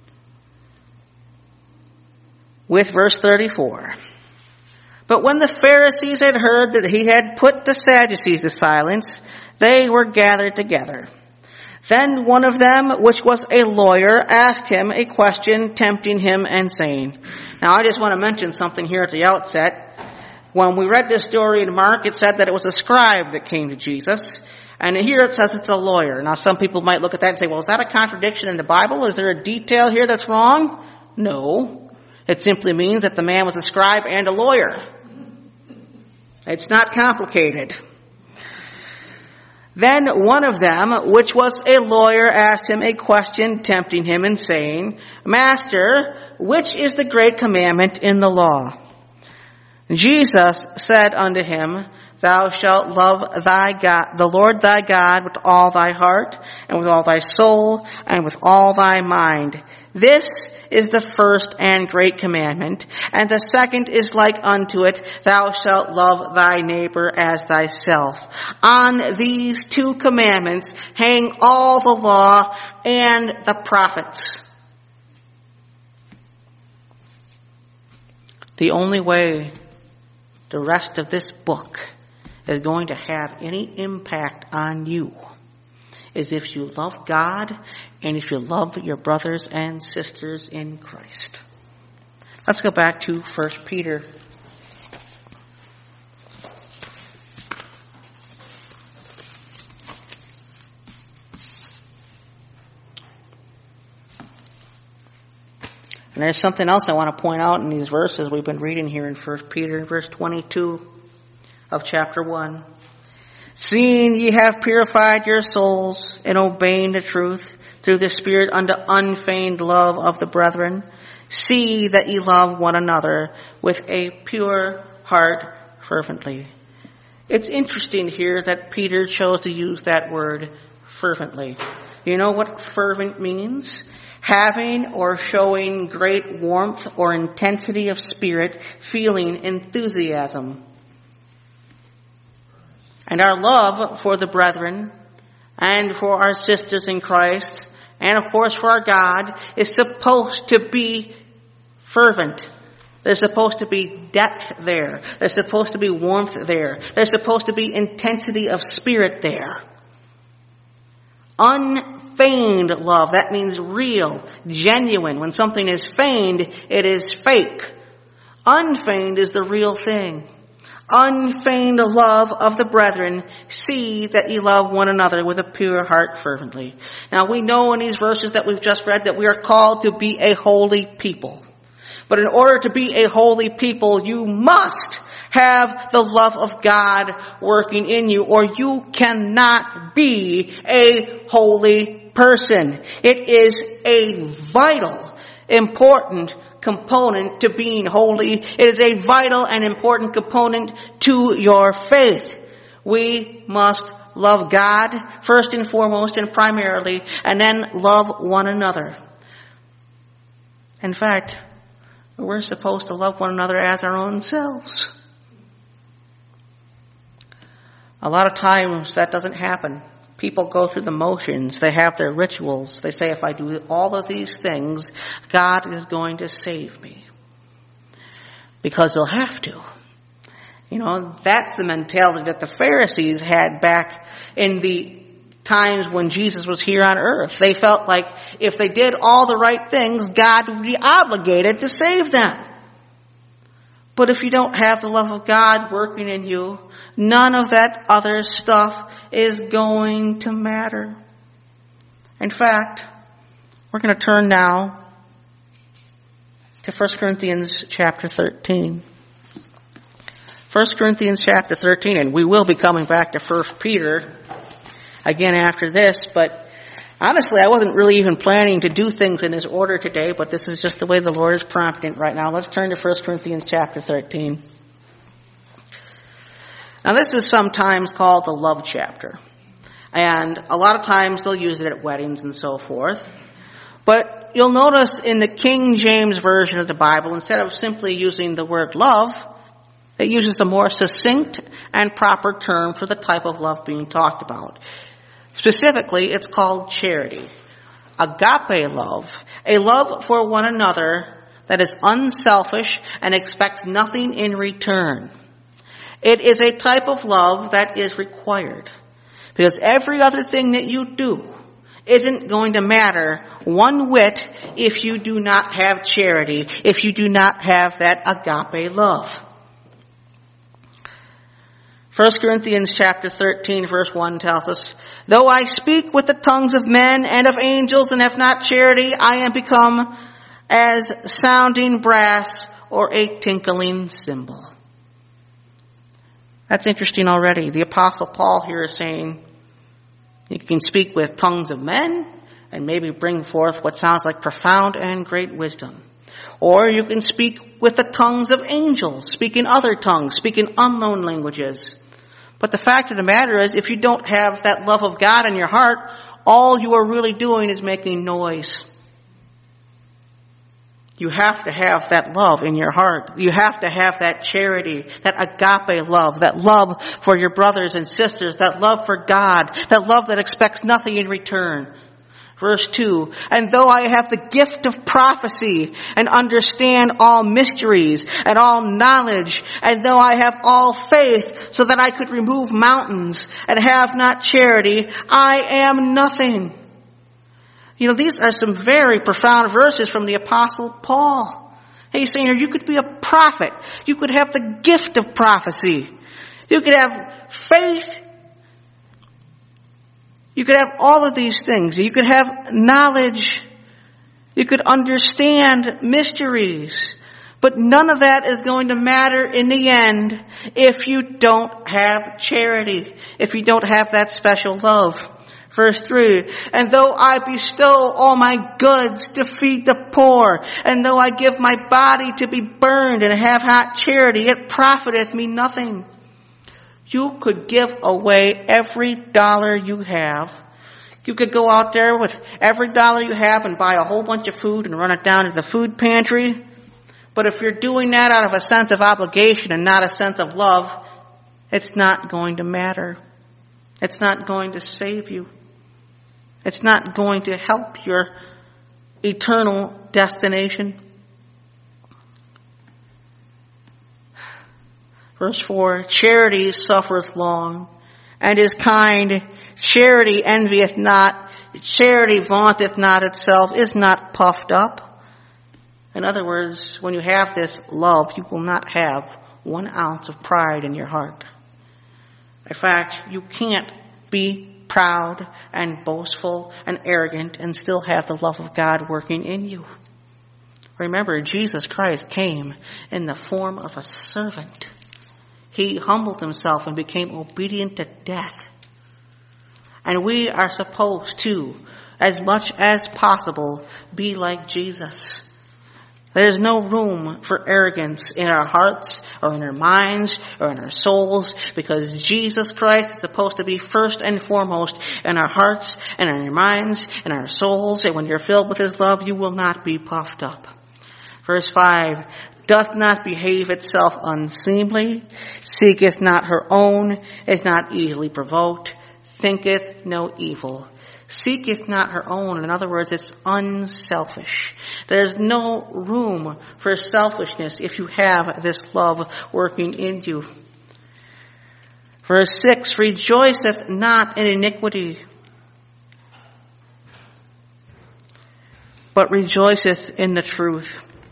Speaker 1: with verse 34. But when the Pharisees had heard that he had put the Sadducees to silence, they were gathered together. Then one of them, which was a lawyer, asked him a question, tempting him and saying. Now I just want to mention something here at the outset. When we read this story in Mark, it said that it was a scribe that came to Jesus. And here it says it's a lawyer. Now some people might look at that and say, well, is that a contradiction in the Bible? Is there a detail here that's wrong? No. It simply means that the man was a scribe and a lawyer. It's not complicated. Then one of them, which was a lawyer, asked him a question, tempting him and saying, Master, which is the great commandment in the law? Jesus said unto him, Thou shalt love thy God, the Lord thy God, with all thy heart, and with all thy soul, and with all thy mind. This is the first and great commandment, and the second is like unto it, Thou shalt love thy neighbor as thyself. On these two commandments hang all the law and the prophets. The only way the rest of this book is going to have any impact on you is if you love God and if you love your brothers and sisters in Christ. Let's go back to 1 Peter. And there's something else I want to point out in these verses we've been reading here in 1 Peter, verse 22 of chapter 1. Seeing ye have purified your souls in obeying the truth through the Spirit unto unfeigned love of the brethren, see that ye love one another with a pure heart fervently. It's interesting here that Peter chose to use that word fervently. You know what fervent means? Having or showing great warmth or intensity of spirit, feeling enthusiasm. And our love for the brethren and for our sisters in Christ and of course for our God is supposed to be fervent. There's supposed to be depth there. There's supposed to be warmth there. There's supposed to be intensity of spirit there. Unfeigned love, that means real, genuine. When something is feigned, it is fake. Unfeigned is the real thing. Unfeigned love of the brethren, see that ye love one another with a pure heart fervently. Now we know in these verses that we've just read that we are called to be a holy people. But in order to be a holy people, you must have the love of God working in you, or you cannot be a holy person. It is a vital, important component to being holy. It is a vital and important component to your faith. We must love God first and foremost and primarily, and then love one another. In fact, we're supposed to love one another as our own selves. A lot of times that doesn't happen. People go through the motions. They have their rituals. They say, if I do all of these things, God is going to save me. Because He'll have to. That's the mentality that the Pharisees had back in the times when Jesus was here on earth. They felt like if they did all the right things, God would be obligated to save them. But if you don't have the love of God working in you, none of that other stuff is going to matter. In fact, we're going to turn now to 1 Corinthians chapter 13. 1 Corinthians chapter 13, and we will be coming back to 1 Peter again after this, but honestly, I wasn't really even planning to do things in this order today, but this is just the way the Lord is prompting it right now. Let's turn to 1 Corinthians chapter 13. Now, this is sometimes called the love chapter, and a lot of times they'll use it at weddings and so forth, but you'll notice in the King James Version of the Bible, instead of simply using the word love, it uses a more succinct and proper term for the type of love being talked about. Specifically, it's called charity. Agape love, a love for one another that is unselfish and expects nothing in return. It is a type of love that is required, because every other thing that you do isn't going to matter one whit if you do not have charity, if you do not have that agape love. 1 Corinthians chapter 13 verse 1 tells us, though I speak with the tongues of men and of angels and have not charity, I am become as sounding brass or a tinkling cymbal. That's interesting already. The Apostle Paul here is saying you can speak with tongues of men and maybe bring forth what sounds like profound and great wisdom. Or you can speak with the tongues of angels, speak in other tongues, speak in unknown languages. But the fact of the matter is, if you don't have that love of God in your heart, all you are really doing is making noise. You have to have that love in your heart. You have to have that charity, that agape love, that love for your brothers and sisters, that love for God, that love that expects nothing in return. Verse 2, and though I have the gift of prophecy and understand all mysteries and all knowledge, and though I have all faith so that I could remove mountains and have not charity, I am nothing. These are some very profound verses from the Apostle Paul. He's saying here, you could be a prophet. You could have the gift of prophecy. You could have faith. You could have all of these things. You could have knowledge. You could understand mysteries. But none of that is going to matter in the end if you don't have charity, if you don't have that special love. Verse 3, and though I bestow all my goods to feed the poor, and though I give my body to be burned and have not charity, it profiteth me nothing. You could give away every dollar you have. You could go out there with every dollar you have and buy a whole bunch of food and run it down to the food pantry. But if you're doing that out of a sense of obligation and not a sense of love, it's not going to matter. It's not going to save you. It's not going to help your eternal destination. Verse 4, charity suffereth long, and is kind. Charity envieth not. Charity vaunteth not itself, is not puffed up. In other words, when you have this love, you will not have 1 ounce of pride in your heart. In fact, you can't be proud and boastful and arrogant and still have the love of God working in you. Remember, Jesus Christ came in the form of a servant. He humbled himself and became obedient to death. And we are supposed to, as much as possible, be like Jesus. There's no room for arrogance in our hearts or in our minds or in our souls, because Jesus Christ is supposed to be first and foremost in our hearts and in our minds and our souls. And when you're filled with his love, you will not be puffed up. Verse 5, doth not behave itself unseemly, seeketh not her own, is not easily provoked, thinketh no evil. Seeketh not her own. In other words, it's unselfish. There's no room for selfishness if you have this love working in you. Verse 6, rejoiceth not in iniquity, but rejoiceth in the truth.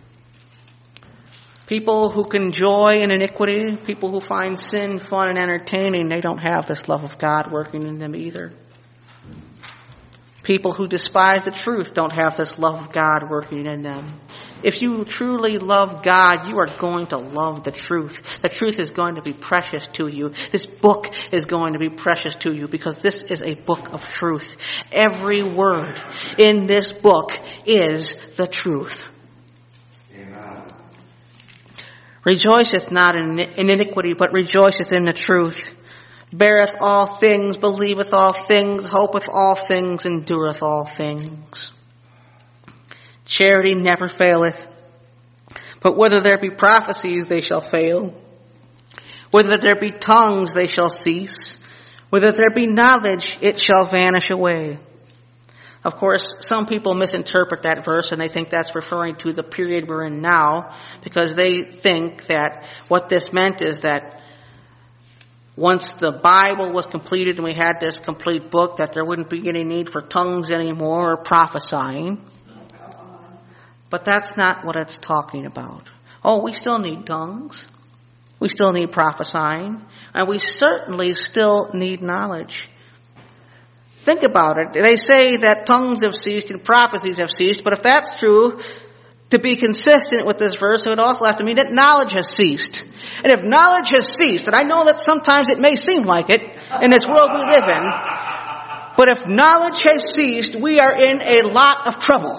Speaker 1: People who can joy in iniquity, people who find sin fun and entertaining, they don't have this love of God working in them either. People who despise the truth don't have this love of God working in them. If you truly love God, you are going to love the truth. The truth is going to be precious to you. This book is going to be precious to you because this is a book of truth. Every word in this book is the truth. Amen. Rejoiceth not in iniquity, but rejoiceth in the truth. Beareth all things, believeth all things, hopeth all things, endureth all things. Charity never faileth, but whether there be prophecies, they shall fail. Whether there be tongues, they shall cease. Whether there be knowledge, it shall vanish away. Of course, some people misinterpret that verse and they think that's referring to the period we're in now because they think that what this meant is that once the Bible was completed and we had this complete book, that there wouldn't be any need for tongues anymore or prophesying. But that's not what it's talking about. Oh, we still need tongues. We still need prophesying. And we certainly still need knowledge. Think about it. They say that tongues have ceased and prophecies have ceased. But if that's true, to be consistent with this verse, it would also have to mean that knowledge has ceased. And if knowledge has ceased, and I know that sometimes it may seem like it in this world we live in, but if knowledge has ceased, we are in a lot of trouble.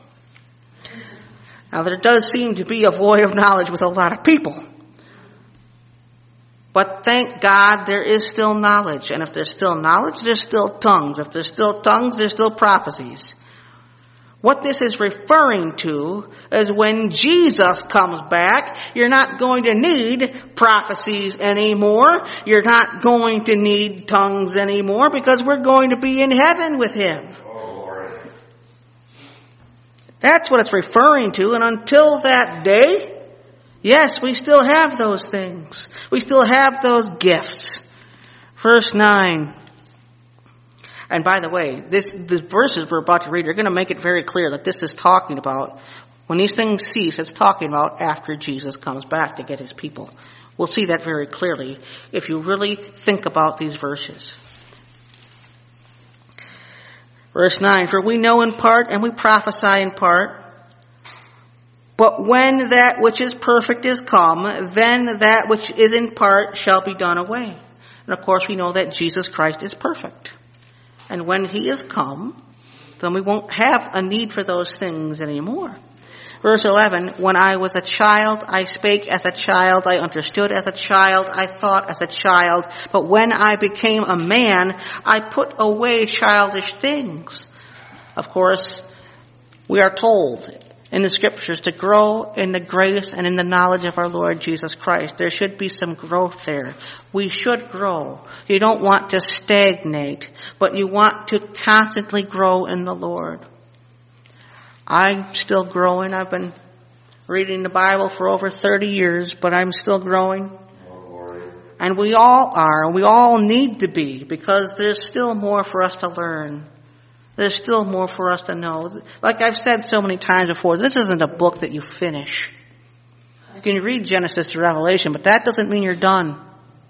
Speaker 1: Now, there does seem to be a void of knowledge with a lot of people. But thank God there is still knowledge. And if there's still knowledge, there's still tongues. If there's still tongues, there's still prophecies. What this is referring to is when Jesus comes back, you're not going to need prophecies anymore. You're not going to need tongues anymore because we're going to be in heaven with Him. That's what it's referring to. And until that day, yes, we still have those things. We still have those gifts. Verse 9. And by the way, the verses we're about to read are going to make it very clear that this is talking about, when these things cease, it's talking about after Jesus comes back to get His people. We'll see that very clearly if you really think about these verses. Verse 9, for we know in part and we prophesy in part. But when that which is perfect is come, then that which is in part shall be done away. And of course we know that Jesus Christ is perfect. And when He is come, then we won't have a need for those things anymore. Verse 11, when I was a child, I spake as a child, I understood as a child, I thought as a child. But when I became a man, I put away childish things. Of course, we are told in the scriptures to grow in the grace and in the knowledge of our Lord Jesus Christ. There should be some growth there. We should grow. You don't want to stagnate, but you want to constantly grow in the Lord. I'm still growing. I've been reading the Bible for over 30 years, but I'm still growing. And we all are. We all need to be, because there's still more for us to learn. There's still more for us to know. Like I've said so many times before, this isn't a book that you finish. You can read Genesis to Revelation, but that doesn't mean you're done.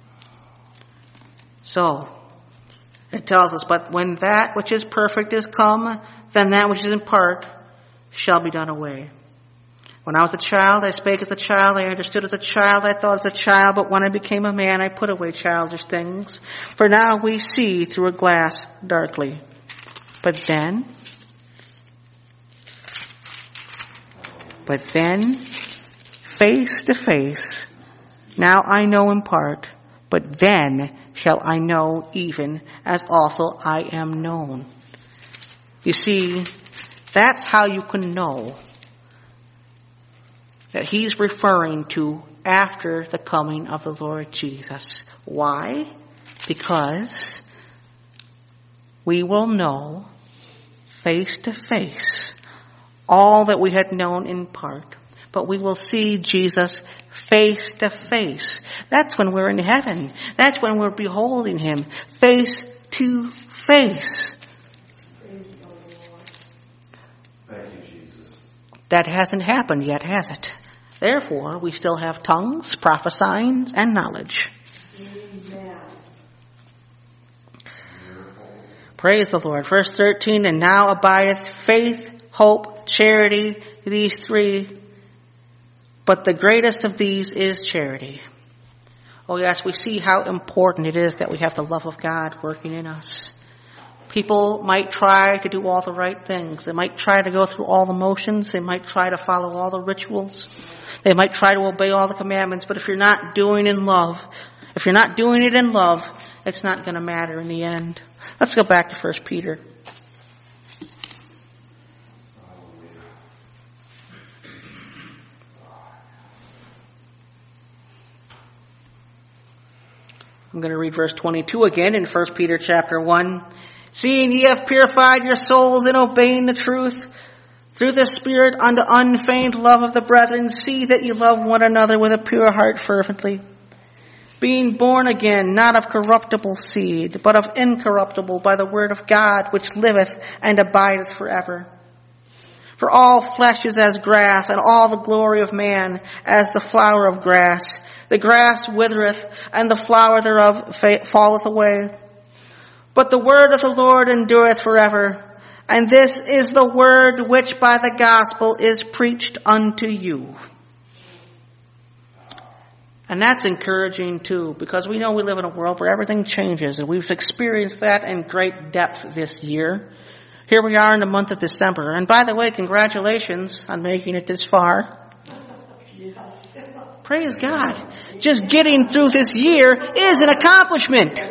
Speaker 1: So, it tells us, but when that which is perfect is come, then that which is in part shall be done away. When I was a child, I spake as a child, I understood as a child, I thought as a child, but when I became a man, I put away childish things. For now we see through a glass darkly. But then, face to face, now I know in part, but then shall I know even as also I am known. You see, that's how you can know that He's referring to after the coming of the Lord Jesus. Why? Because we will know face to face all that we had known in part, but we will see Jesus face to face. That's when we're in heaven. That's when we're beholding him face to face.
Speaker 4: Thank you, Jesus.
Speaker 1: That hasn't happened yet, has it? Therefore, we still have tongues, prophesying, and knowledge.
Speaker 3: Amen.
Speaker 1: Praise the Lord. Verse 13, and now abideth faith, hope, charity, these three. But the greatest of these is charity. Oh yes, we see how important it is that we have the love of God working in us. People might try to do all the right things. They might try to go through all the motions. They might try to follow all the rituals. They might try to obey all the commandments. But if you're not doing it in love, it's not going to matter in the end. Let's go back to 1 Peter. I'm going to read verse 22 again in 1 Peter chapter 1. Seeing ye have purified your souls in obeying the truth, through the Spirit unto unfeigned love of the brethren, see that ye love one another with a pure heart fervently, being born again, not of corruptible seed, but of incorruptible, by the word of God, which liveth and abideth forever. For all flesh is as grass, and all the glory of man as the flower of grass. The grass withereth, and the flower thereof falleth away. But the word of the Lord endureth forever. And this is the word which by the gospel is preached unto you. And that's encouraging too, because we know we live in a world where everything changes, and we've experienced that in great depth this year. Here we are in the month of December. And by the way, congratulations on making it this far. Praise God. Just getting through this year is an accomplishment.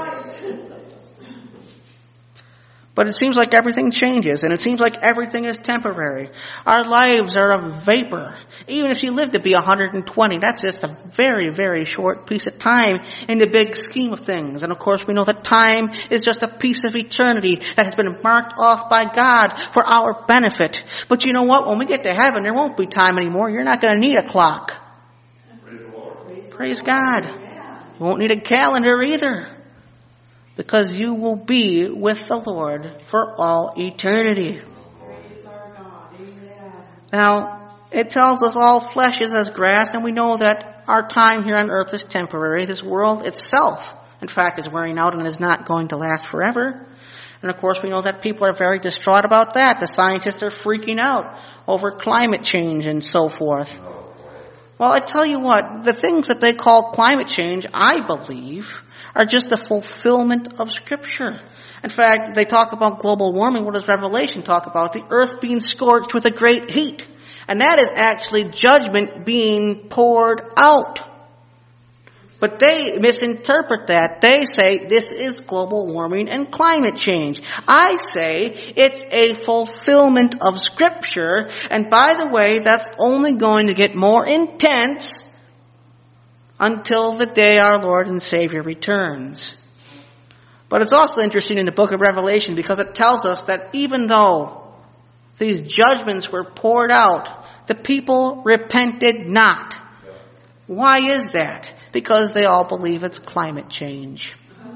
Speaker 1: But it seems like everything changes, and it seems like everything is temporary. Our lives are a vapor. Even if you live to be 120, that's just a very, very short piece of time in the big scheme of things. And of course, we know that time is just a piece of eternity that has been marked off by God for our benefit. But you know what? When we get to heaven, there won't be time anymore. You're not going to need a clock.
Speaker 4: Praise the Lord.
Speaker 1: Praise God. You won't need a calendar either, because you will be with the Lord for all eternity.
Speaker 3: Praise our God. Amen.
Speaker 1: Now, it tells us all flesh is as grass, and we know that our time here on earth is temporary. This world itself, in fact, is wearing out and is not going to last forever. And of course, we know that people are very distraught about that. The scientists are freaking out over climate change and so forth. Well, I tell you what, the things that they call climate change, I believe, are just a fulfillment of Scripture. In fact, they talk about global warming. What does Revelation talk about? The earth being scorched with a great heat. And that is actually judgment being poured out. But they misinterpret that. They say this is global warming and climate change. I say it's a fulfillment of Scripture. And by the way, that's only going to get more intense until the day our Lord and Savior returns. But it's also interesting in the book of Revelation, because it tells us that even though these judgments were poured out, the people repented not. Why is that? Because they all believe it's climate change.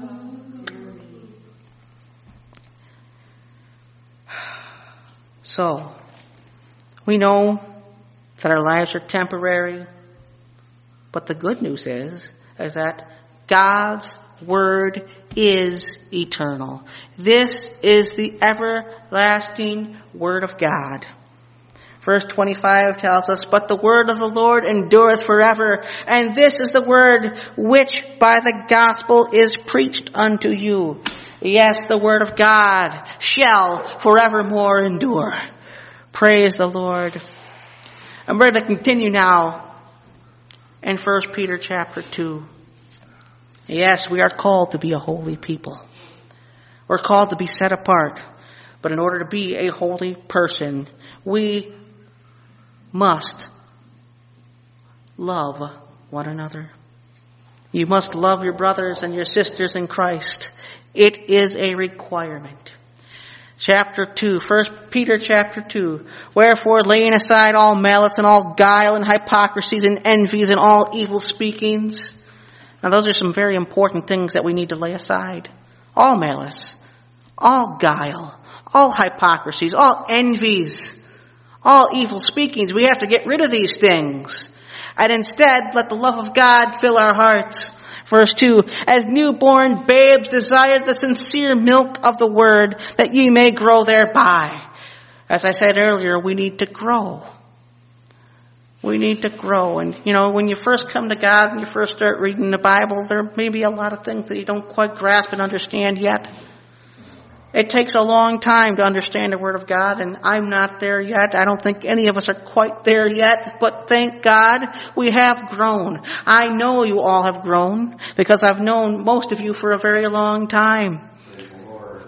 Speaker 1: So, we know that our lives are temporary, but the good news is that God's Word is eternal. This is the everlasting Word of God. Verse 25 tells us, but the word of the Lord endureth forever, and this is the word which by the gospel is preached unto you. Yes, the word of God shall forevermore endure. Praise the Lord. And we're going to continue now in 1 Peter chapter 2. Yes, we are called to be a holy people. We're called to be set apart. But in order to be a holy person, we must love one another. You must love your brothers and your sisters in Christ. It is a requirement. chapter 2, 1 Peter chapter 2. Wherefore, laying aside all malice and all guile and hypocrisies and envies and all evil speakings. Now those are some very important things that we need to lay aside. All malice, all guile, all hypocrisies, all envies, all evil speakings. We have to get rid of these things. And instead, let the love of God fill our hearts. Verse 2, as newborn babes desire the sincere milk of the word, that ye may grow thereby. As I said earlier, we need to grow. We need to grow. And, when you first come to God and you first start reading the Bible, there may be a lot of things that you don't quite grasp and understand yet. It takes a long time to understand the Word of God, and I'm not there yet. I don't think any of us are quite there yet, but thank God we have grown. I know you all have grown because I've known most of you for a very long time.
Speaker 4: Praise the Lord.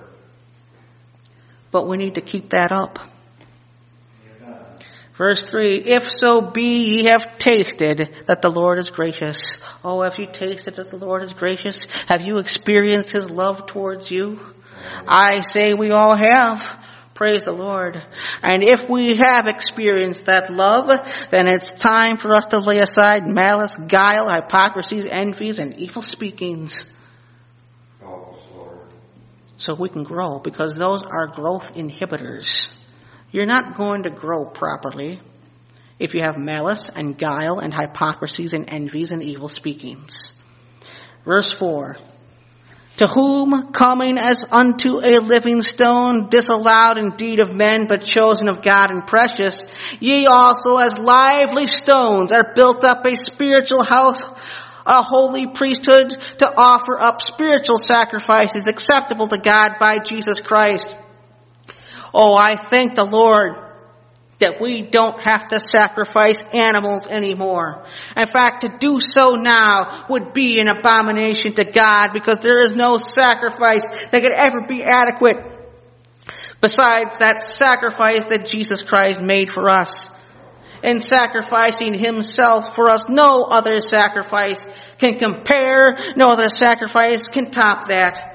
Speaker 1: But we need to keep that up.
Speaker 4: Amen.
Speaker 1: Verse 3, if so be ye have tasted that the Lord is gracious. Oh, have you tasted that the Lord is gracious? Have you experienced His love towards you? I say we all have. Praise the Lord. And if we have experienced that love, then it's time for us to lay aside malice, guile, hypocrisies, envies, and evil speakings.
Speaker 4: Help us, Lord.
Speaker 1: So we can grow, because those are growth inhibitors. You're not going to grow properly if you have malice and guile and hypocrisies and envies and evil speakings. Verse 4. To whom, coming as unto a living stone, disallowed indeed of men, but chosen of God and precious, ye also as lively stones are built up a spiritual house, a holy priesthood, to offer up spiritual sacrifices acceptable to God by Jesus Christ. Oh, I thank the Lord that we don't have to sacrifice animals anymore. In fact, to do so now would be an abomination to God, because there is no sacrifice that could ever be adequate besides that sacrifice that Jesus Christ made for us. In sacrificing Himself for us, no other sacrifice can compare, no other sacrifice can top that.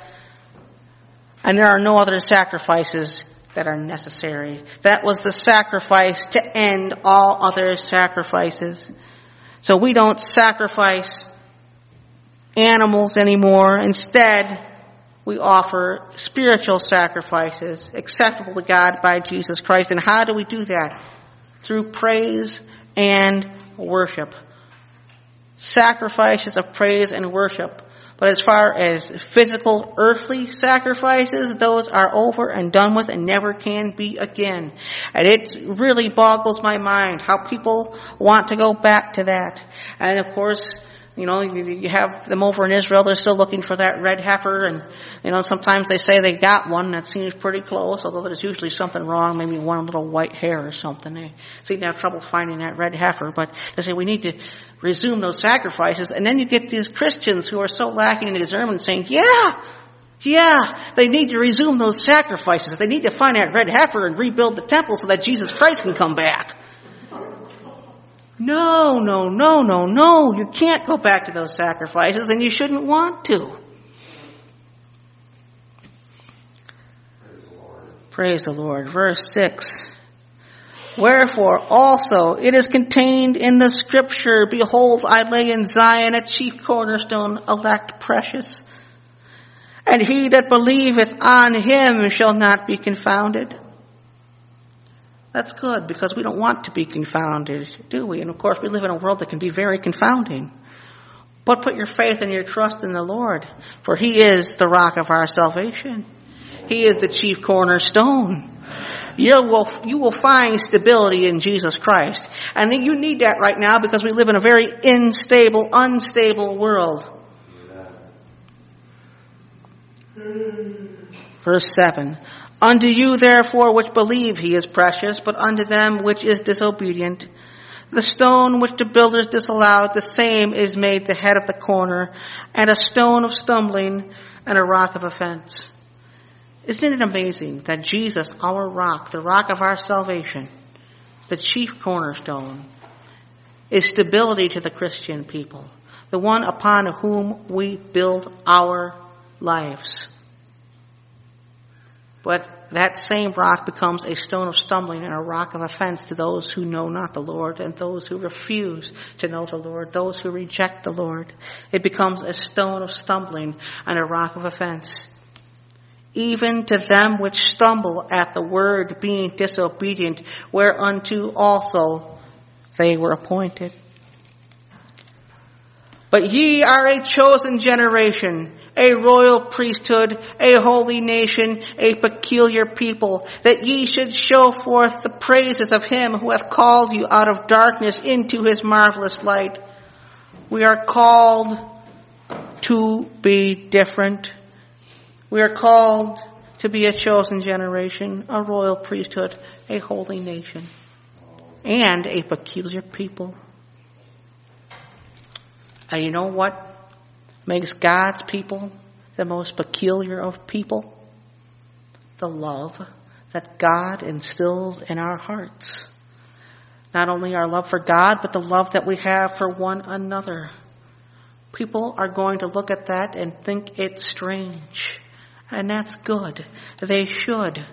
Speaker 1: And there are no other sacrifices that are necessary. That was the sacrifice to end all other sacrifices. So we don't sacrifice animals anymore. Instead, we offer spiritual sacrifices acceptable to God by Jesus Christ. And how do we do that? Through praise and worship. Sacrifices of praise and worship. But as far as physical, earthly sacrifices, those are over and done with and never can be again. And it really boggles my mind how people want to go back to that. And of course, you have them over in Israel, they're still looking for that red heifer, and, sometimes they say they got one that seems pretty close, although there's usually something wrong, maybe one little white hair or something. They seem to have trouble finding that red heifer, but they say we need to resume those sacrifices. And then you get these Christians who are so lacking in discernment saying, yeah, they need to resume those sacrifices. They need to find that red heifer and rebuild the temple so that Jesus Christ can come back. No. You can't go back to those sacrifices, and you shouldn't want to.
Speaker 4: Praise the Lord.
Speaker 1: Praise the Lord. Verse 6. Wherefore also it is contained in the Scripture, behold, I lay in Zion a chief cornerstone, elect, precious. And he that believeth on Him shall not be confounded. That's good, because we don't want to be confounded, do we? And of course, we live in a world that can be very confounding. But put your faith and your trust in the Lord, for He is the rock of our salvation. He is the chief cornerstone. You will find stability in Jesus Christ. And you need that right now, because we live in a very unstable world. Verse 7. Unto you therefore which believe He is precious, but unto them which is disobedient, the stone which the builders disallowed, the same is made the head of the corner, and a stone of stumbling, and a rock of offense. Isn't it amazing that Jesus, our rock, the rock of our salvation, the chief cornerstone, is stability to the Christian people, the one upon whom we build our lives. But that same rock becomes a stone of stumbling and a rock of offense to those who know not the Lord and those who refuse to know the Lord, those who reject the Lord. It becomes a stone of stumbling and a rock of offense. Even to them which stumble at the word, being disobedient, whereunto also they were appointed. But ye are a chosen generation, a royal priesthood, a holy nation, a peculiar people, that ye should show forth the praises of him who hath called you out of darkness into his marvelous light. We are called to be different. We are called to be a chosen generation, a royal priesthood, a holy nation, and a peculiar people. And you know what makes God's people the most peculiar of people? The love that God instills in our hearts. Not only our love for God, but the love that we have for one another. People are going to look at that and think it's strange. And that's good. They should.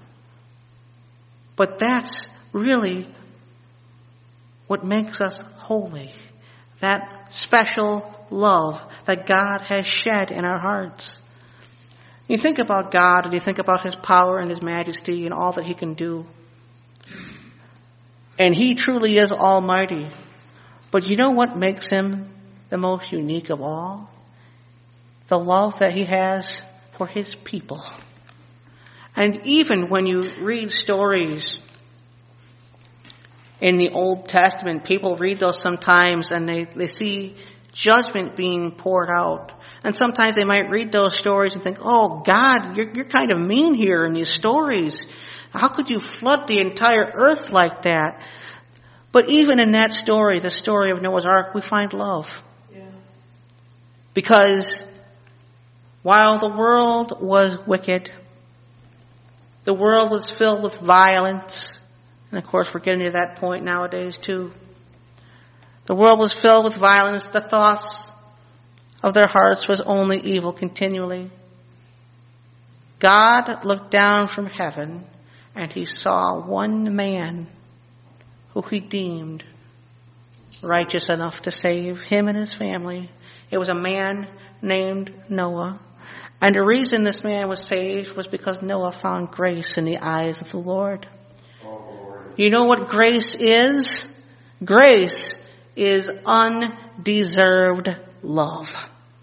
Speaker 1: But that's really what makes us holy. That special love that God has shed in our hearts. You think about God and you think about his power and his majesty and all that he can do. And he truly is almighty. But you know what makes him the most unique of all? The love that he has for his people. And even when you read stories in the Old Testament, people read those sometimes and they see judgment being poured out. And sometimes they might read those stories and think, oh God, you're kind of mean here in these stories. How could you flood the entire earth like that? But even in that story, the story of Noah's Ark, we find love.
Speaker 3: Yes.
Speaker 1: Because while the world was wicked, the world was filled with violence, and of course we're getting to that point nowadays too. The world was filled with violence. The thoughts of their hearts was only evil continually. God looked down from heaven and he saw one man who he deemed righteous enough to save him and his family. It was a man named Noah. And the reason this man was saved was because Noah found grace in the eyes of the Lord. You know what grace is? Grace is undeserved love.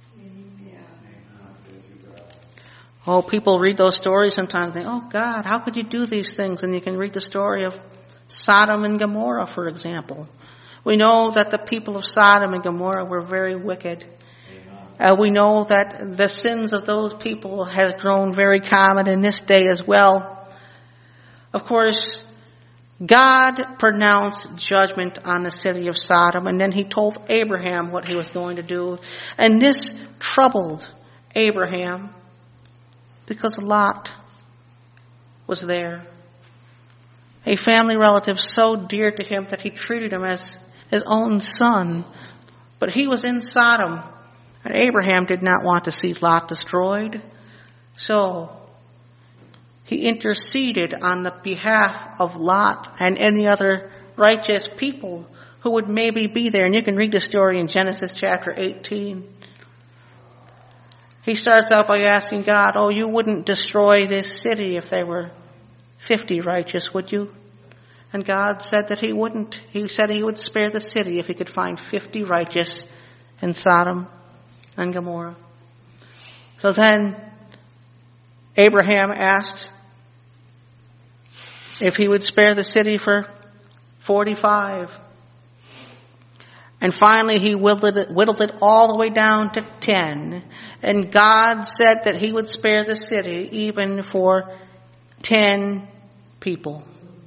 Speaker 1: Oh, people read those stories sometimes and think, oh God, how could you do these things? And you can read the story of Sodom and Gomorrah, for example. We know that the people of Sodom and Gomorrah were very wicked. We know that the sins of those people has grown very common in this day as well. Of course, God pronounced judgment on the city of Sodom, and then he told Abraham what he was going to do. And this troubled Abraham because Lot was there. A family relative so dear to him that he treated him as his own son. But he was in Sodom. And Abraham did not want to see Lot destroyed. So he interceded on the behalf of Lot and any other righteous people who would maybe be there. And you can read the story in Genesis chapter 18. He starts out by asking God, oh, you wouldn't destroy this city if there were 50 righteous, would you? And God said that he wouldn't. He said he would spare the city if he could find 50 righteous in Sodom and Gomorrah. So then Abraham asked if he would spare the city for 45. And finally he whittled it all the way down to 10. And God said that he would spare the city even for 10 people.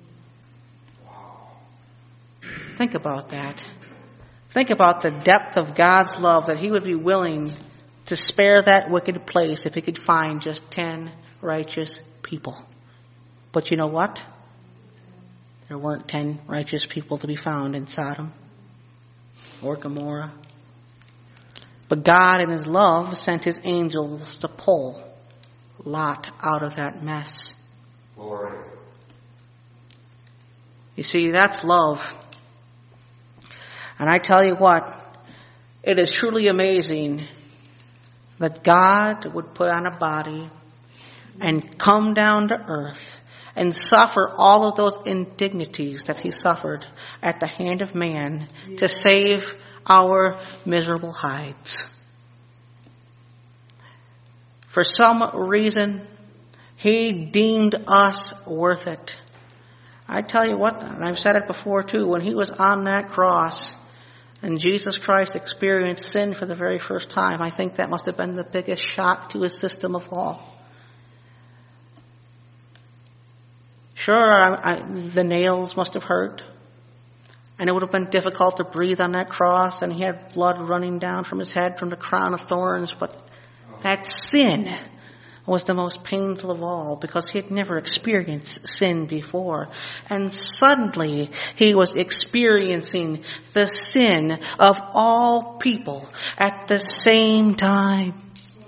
Speaker 1: Think about that. Think about the depth of God's love, that he would be willing to spare that wicked place if he could find just 10 righteous people. But you know what? There weren't 10 righteous people to be found in Sodom or Gomorrah. But God in his love sent his angels to pull Lot out of that mess.
Speaker 4: Glory.
Speaker 1: You see, that's love. And I tell you what, it is truly amazing that God would put on a body and come down to earth and suffer all of those indignities that he suffered at the hand of man to save our miserable hides. For some reason, he deemed us worth it. I tell you what, and I've said it before too, when he was on that cross and Jesus Christ experienced sin for the very first time, I think that must have been the biggest shock to his system of all. Sure, the nails must have hurt, and it would have been difficult to breathe on that cross, and he had blood running down from his head from the crown of thorns, but that sin was the most painful of all because he had never experienced sin before. And suddenly he was experiencing the sin of all people at the same time.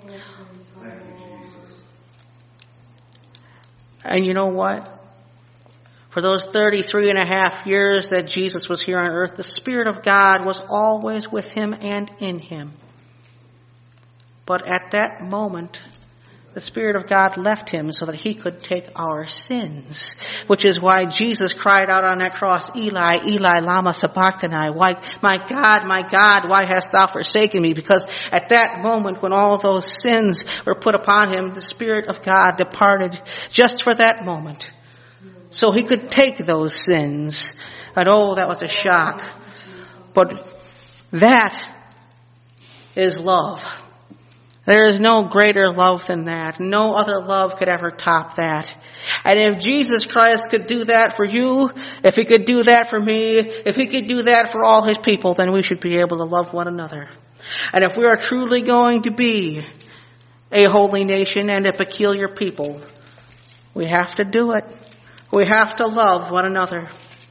Speaker 1: And you know what? For those 33 and a half years that Jesus was here on earth, the Spirit of God was always with him and in him. But at that moment, the Spirit of God left him so that he could take our sins, which is why Jesus cried out on that cross, Eli, Eli, lama sabachthani, why, my God, why hast thou forsaken me? Because at that moment when all those sins were put upon him, the Spirit of God departed just for that moment. So he could take those sins. And oh, that was a shock. But that is love. There is no greater love than that. No other love could ever top that. And if Jesus Christ could do that for you, if he could do that for me, if he could do that for all his people, then we should be able to love one another. And if we are truly going to be a holy nation and a peculiar people, we have to do it. We have to love one another.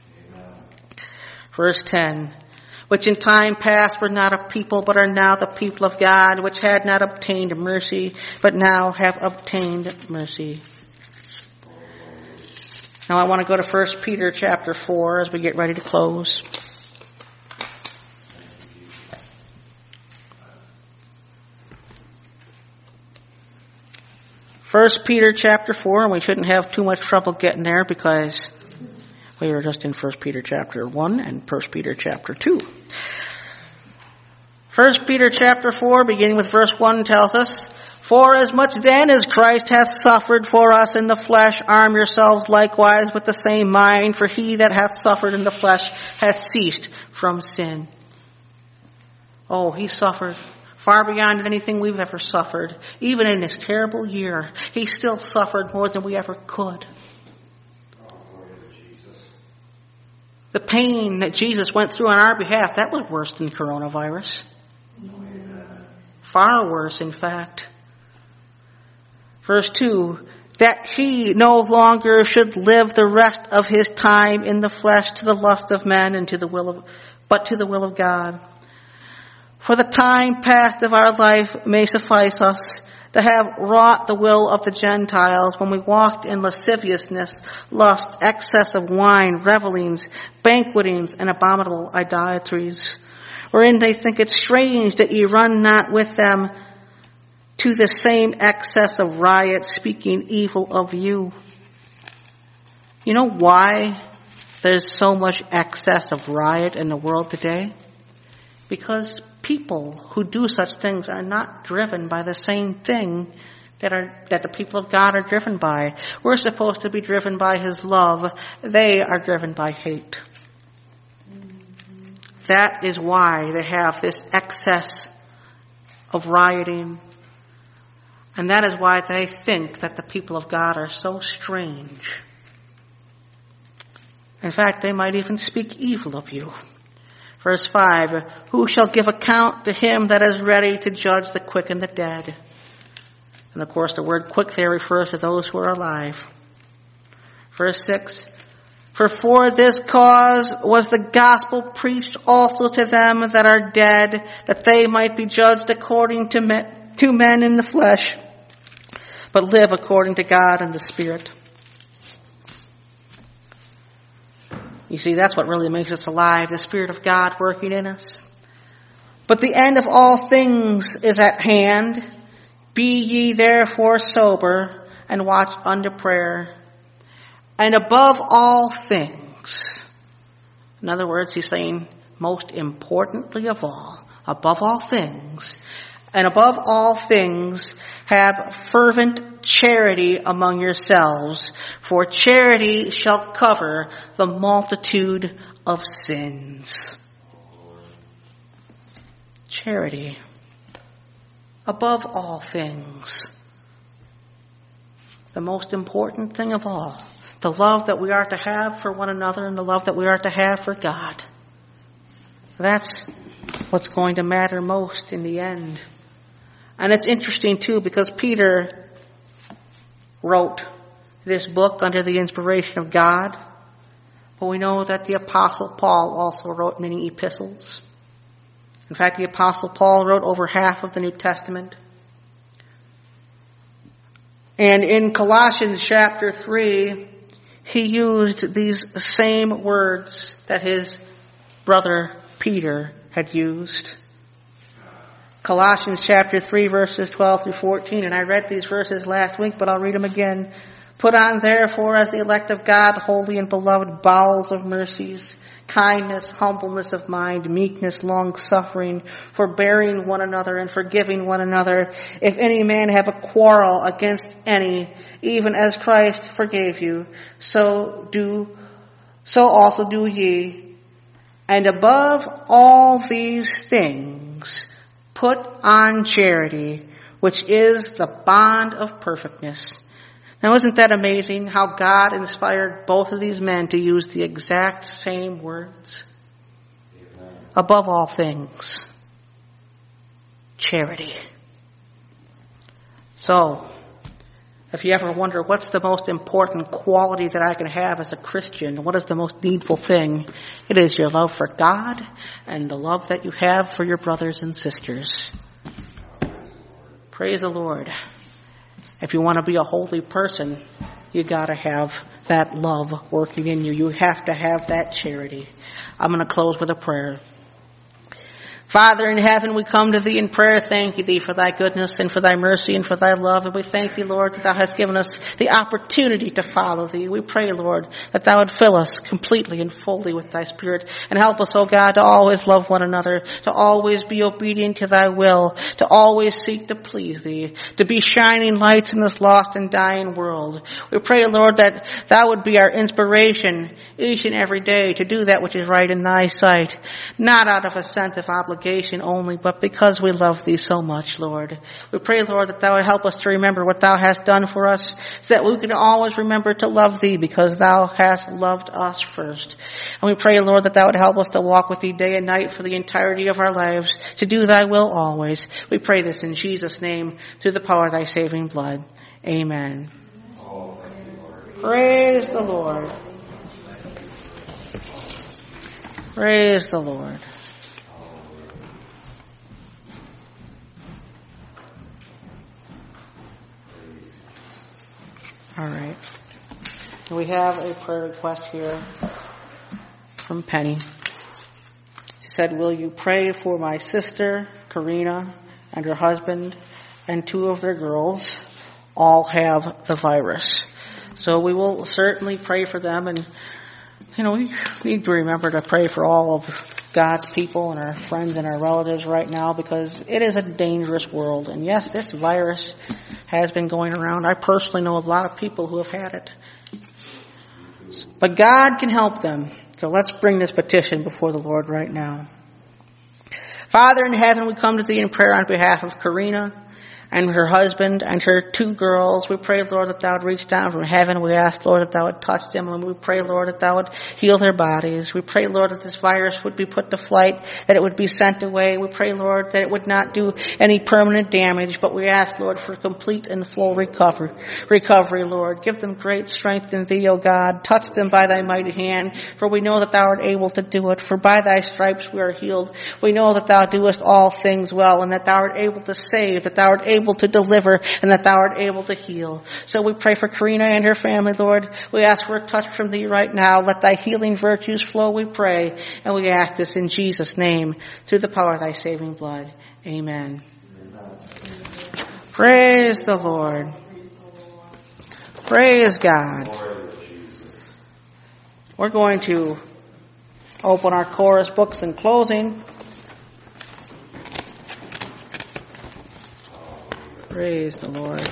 Speaker 1: Verse 10. Which in time past were not a people, but are now the people of God, which had not obtained mercy, but now have obtained mercy. Now I want to go to 1 Peter chapter 4 as we get ready to close. 1 Peter chapter 4, and we shouldn't have too much trouble getting there because we were just in 1 Peter chapter 1 and 1 Peter chapter 2. 1 Peter chapter 4, beginning with verse 1, tells us, For as much then as Christ hath suffered for us in the flesh, arm yourselves likewise with the same mind, for he that hath suffered in the flesh hath ceased from sin. Oh, he suffered far beyond anything we've ever suffered. Even in this terrible year, he still suffered more than we ever could. The pain that Jesus went through on our behalf, that was worse than coronavirus. Far worse, in fact. Verse 2, that he no longer should live the rest of his time in the flesh to the lust of men and but to the will of God. For the time past of our life may suffice us to have wrought the will of the Gentiles when we walked in lasciviousness, lust, excess of wine, revelings, banquetings, and abominable idolatries, wherein they think it strange that ye run not with them to the same excess of riot, speaking evil of you. You know why there's so much excess of riot in the world today? Because people who do such things are not driven by the same thing that the people of God are driven by. We're supposed to be driven by his love. They are driven by hate. That is why they have this excess of rioting. And that is why they think that the people of God are so strange. In fact, they might even speak evil of you. Verse 5, who shall give account to him that is ready to judge the quick and the dead? And of course, the word quick there refers to those who are alive. Verse 6, for this cause was the gospel preached also to them that are dead, that they might be judged according to men in the flesh, but live according to God and the Spirit. You see, that's what really makes us alive, the Spirit of God working in us. But the end of all things is at hand. Be ye therefore sober, and watch unto prayer. And above all things, in other words, he's saying, most importantly of all, above all things, and above all things, have fervent charity among yourselves, for charity shall cover the multitude of sins. Charity. Above all things. The most important thing of all. The love that we are to have for one another and the love that we are to have for God. That's what's going to matter most in the end. And it's interesting too, because Peter wrote this book under the inspiration of God. But we know that the Apostle Paul also wrote many epistles. In fact, the Apostle Paul wrote over half of the New Testament. And in Colossians chapter 3, he used these same words that his brother Peter had used. Colossians chapter 3, verses 12 through 14. And I read these verses last week, but I'll read them again. Put on, therefore, as the elect of God, holy and beloved, bowels of mercies, kindness, humbleness of mind, meekness, long-suffering, forbearing one another and forgiving one another. If any man have a quarrel against any, even as Christ forgave you, so also do ye. And above all these things, put on charity, which is the bond of perfectness. Now, isn't that amazing how God inspired both of these men to use the exact same words? Amen. Above all things, charity. So, if you ever wonder what's the most important quality that I can have as a Christian, what is the most needful thing, it is your love for God and the love that you have for your brothers and sisters. Praise the Lord. If you want to be a holy person, you got to have that love working in you. You have to have that charity. I'm going to close with a prayer. Father in heaven, we come to thee in prayer, thanking thee for thy goodness and for thy mercy and for thy love. And we thank thee, Lord, that thou hast given us the opportunity to follow thee. We pray, Lord, that thou would fill us completely and fully with thy Spirit and help us, O God, to always love one another, to always be obedient to thy will, to always seek to please thee, to be shining lights in this lost and dying world. We pray, Lord, that thou would be our inspiration each and every day to do that which is right in thy sight, not out of a sense of obligation only, but because we love thee so much, Lord. We pray, Lord, that thou would help us to remember what thou hast done for us, so that we can always remember to love thee because thou hast loved us first. And we pray, Lord, that thou would help us to walk with thee day and night for the entirety of our lives, to do thy will always. We pray this in Jesus' name, through the power of thy saving blood. Amen. Praise the Lord. Praise the Lord. All right. We have a prayer request here from Penny. She said, will you pray for my sister, Karina, and her husband, and 2 of their girls all have the virus? So we will certainly pray for them. And, we need to remember to pray for all of God's people and our friends and our relatives right now, because it is a dangerous world. And yes, this virus has been going around. I personally know a lot of people who have had it. But God can help them. So let's bring this petition before the Lord right now. Father in heaven, we come to thee in prayer on behalf of Karina and her husband and her 2 girls. We pray, Lord, that thou would reach down from heaven. We ask, Lord, that thou would touch them. And we pray, Lord, that thou would heal their bodies. We pray, Lord, that this virus would be put to flight, that it would be sent away. We pray, Lord, that it would not do any permanent damage. But we ask, Lord, for complete and full recovery, Lord. Give them great strength in thee, O God. Touch them by thy mighty hand, for we know that thou art able to do it. For by thy stripes we are healed. We know that thou doest all things well, and that thou art able to save, that thou art able able to deliver and that thou art able to heal. So we pray for Karina and her family, Lord. We ask for a touch from thee right now. Let thy healing virtues flow, we pray. And we ask this in Jesus' name, through the power of thy saving blood. Amen. Praise the Lord. Praise God. We're going to open our chorus books in closing. Praise the Lord.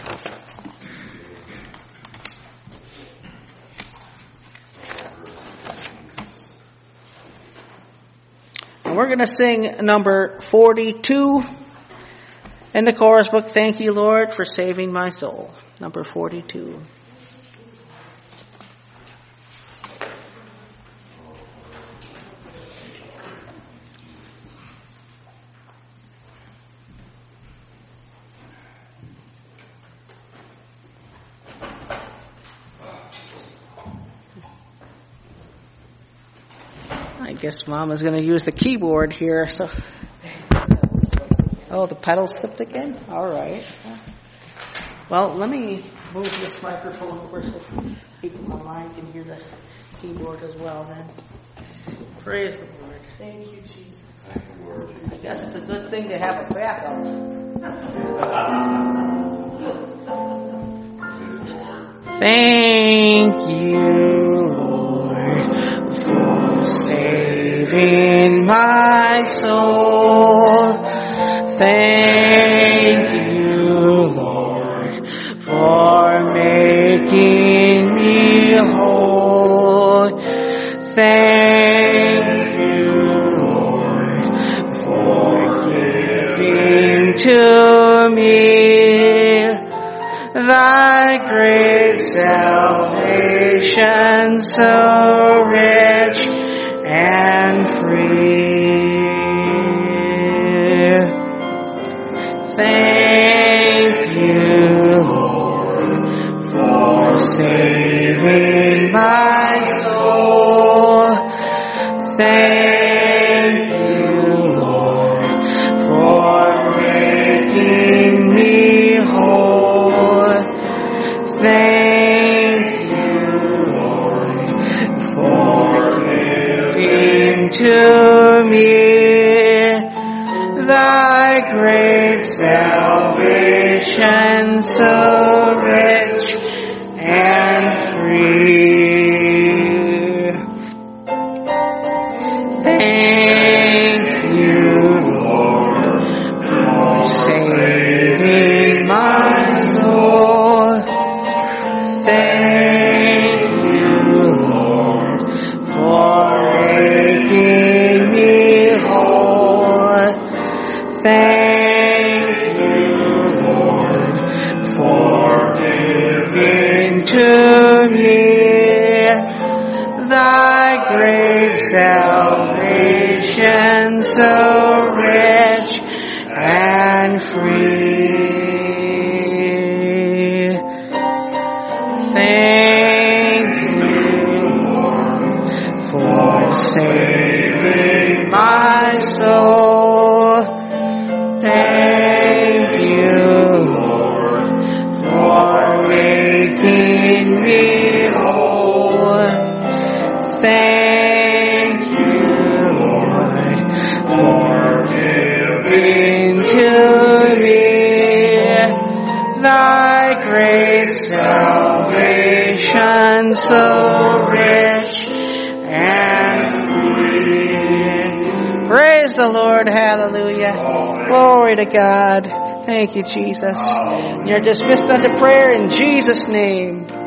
Speaker 1: And we're going to sing number 42 in the chorus book. Thank you, Lord, for saving my soul. Number 42. I guess Mama's going to use the keyboard here, so. Oh, the pedal slipped again? All right. Well, let me move this microphone over so people online can hear the keyboard as well then. Praise the Lord.
Speaker 3: Thank you, Jesus.
Speaker 1: I guess it's a good thing to have a backup. Thank you, Lord, for saving my soul. Thank you, Lord, for making me whole. Thank you, Lord, for giving to me thy great salvation, so rich and free. Thank you, Lord, for saving my soul. Thank you, Lord, for making me whole. Thank you, Lord, for giving to me thy great salvation, so rich and free. Thank you, Lord, for saving my soul. Thank you, Lord, for making me whole. Thank you, Lord, for giving to me thy great salvation, so rich and free. Thank you, Lord, for saving my soul. Thank you, Lord, for making me whole. Thank you, Lord, for giving to me thy great salvation, so rich and free. Praise the Lord. Hallelujah. Glory to God. Thank you, Jesus. You're dismissed unto prayer in Jesus' name.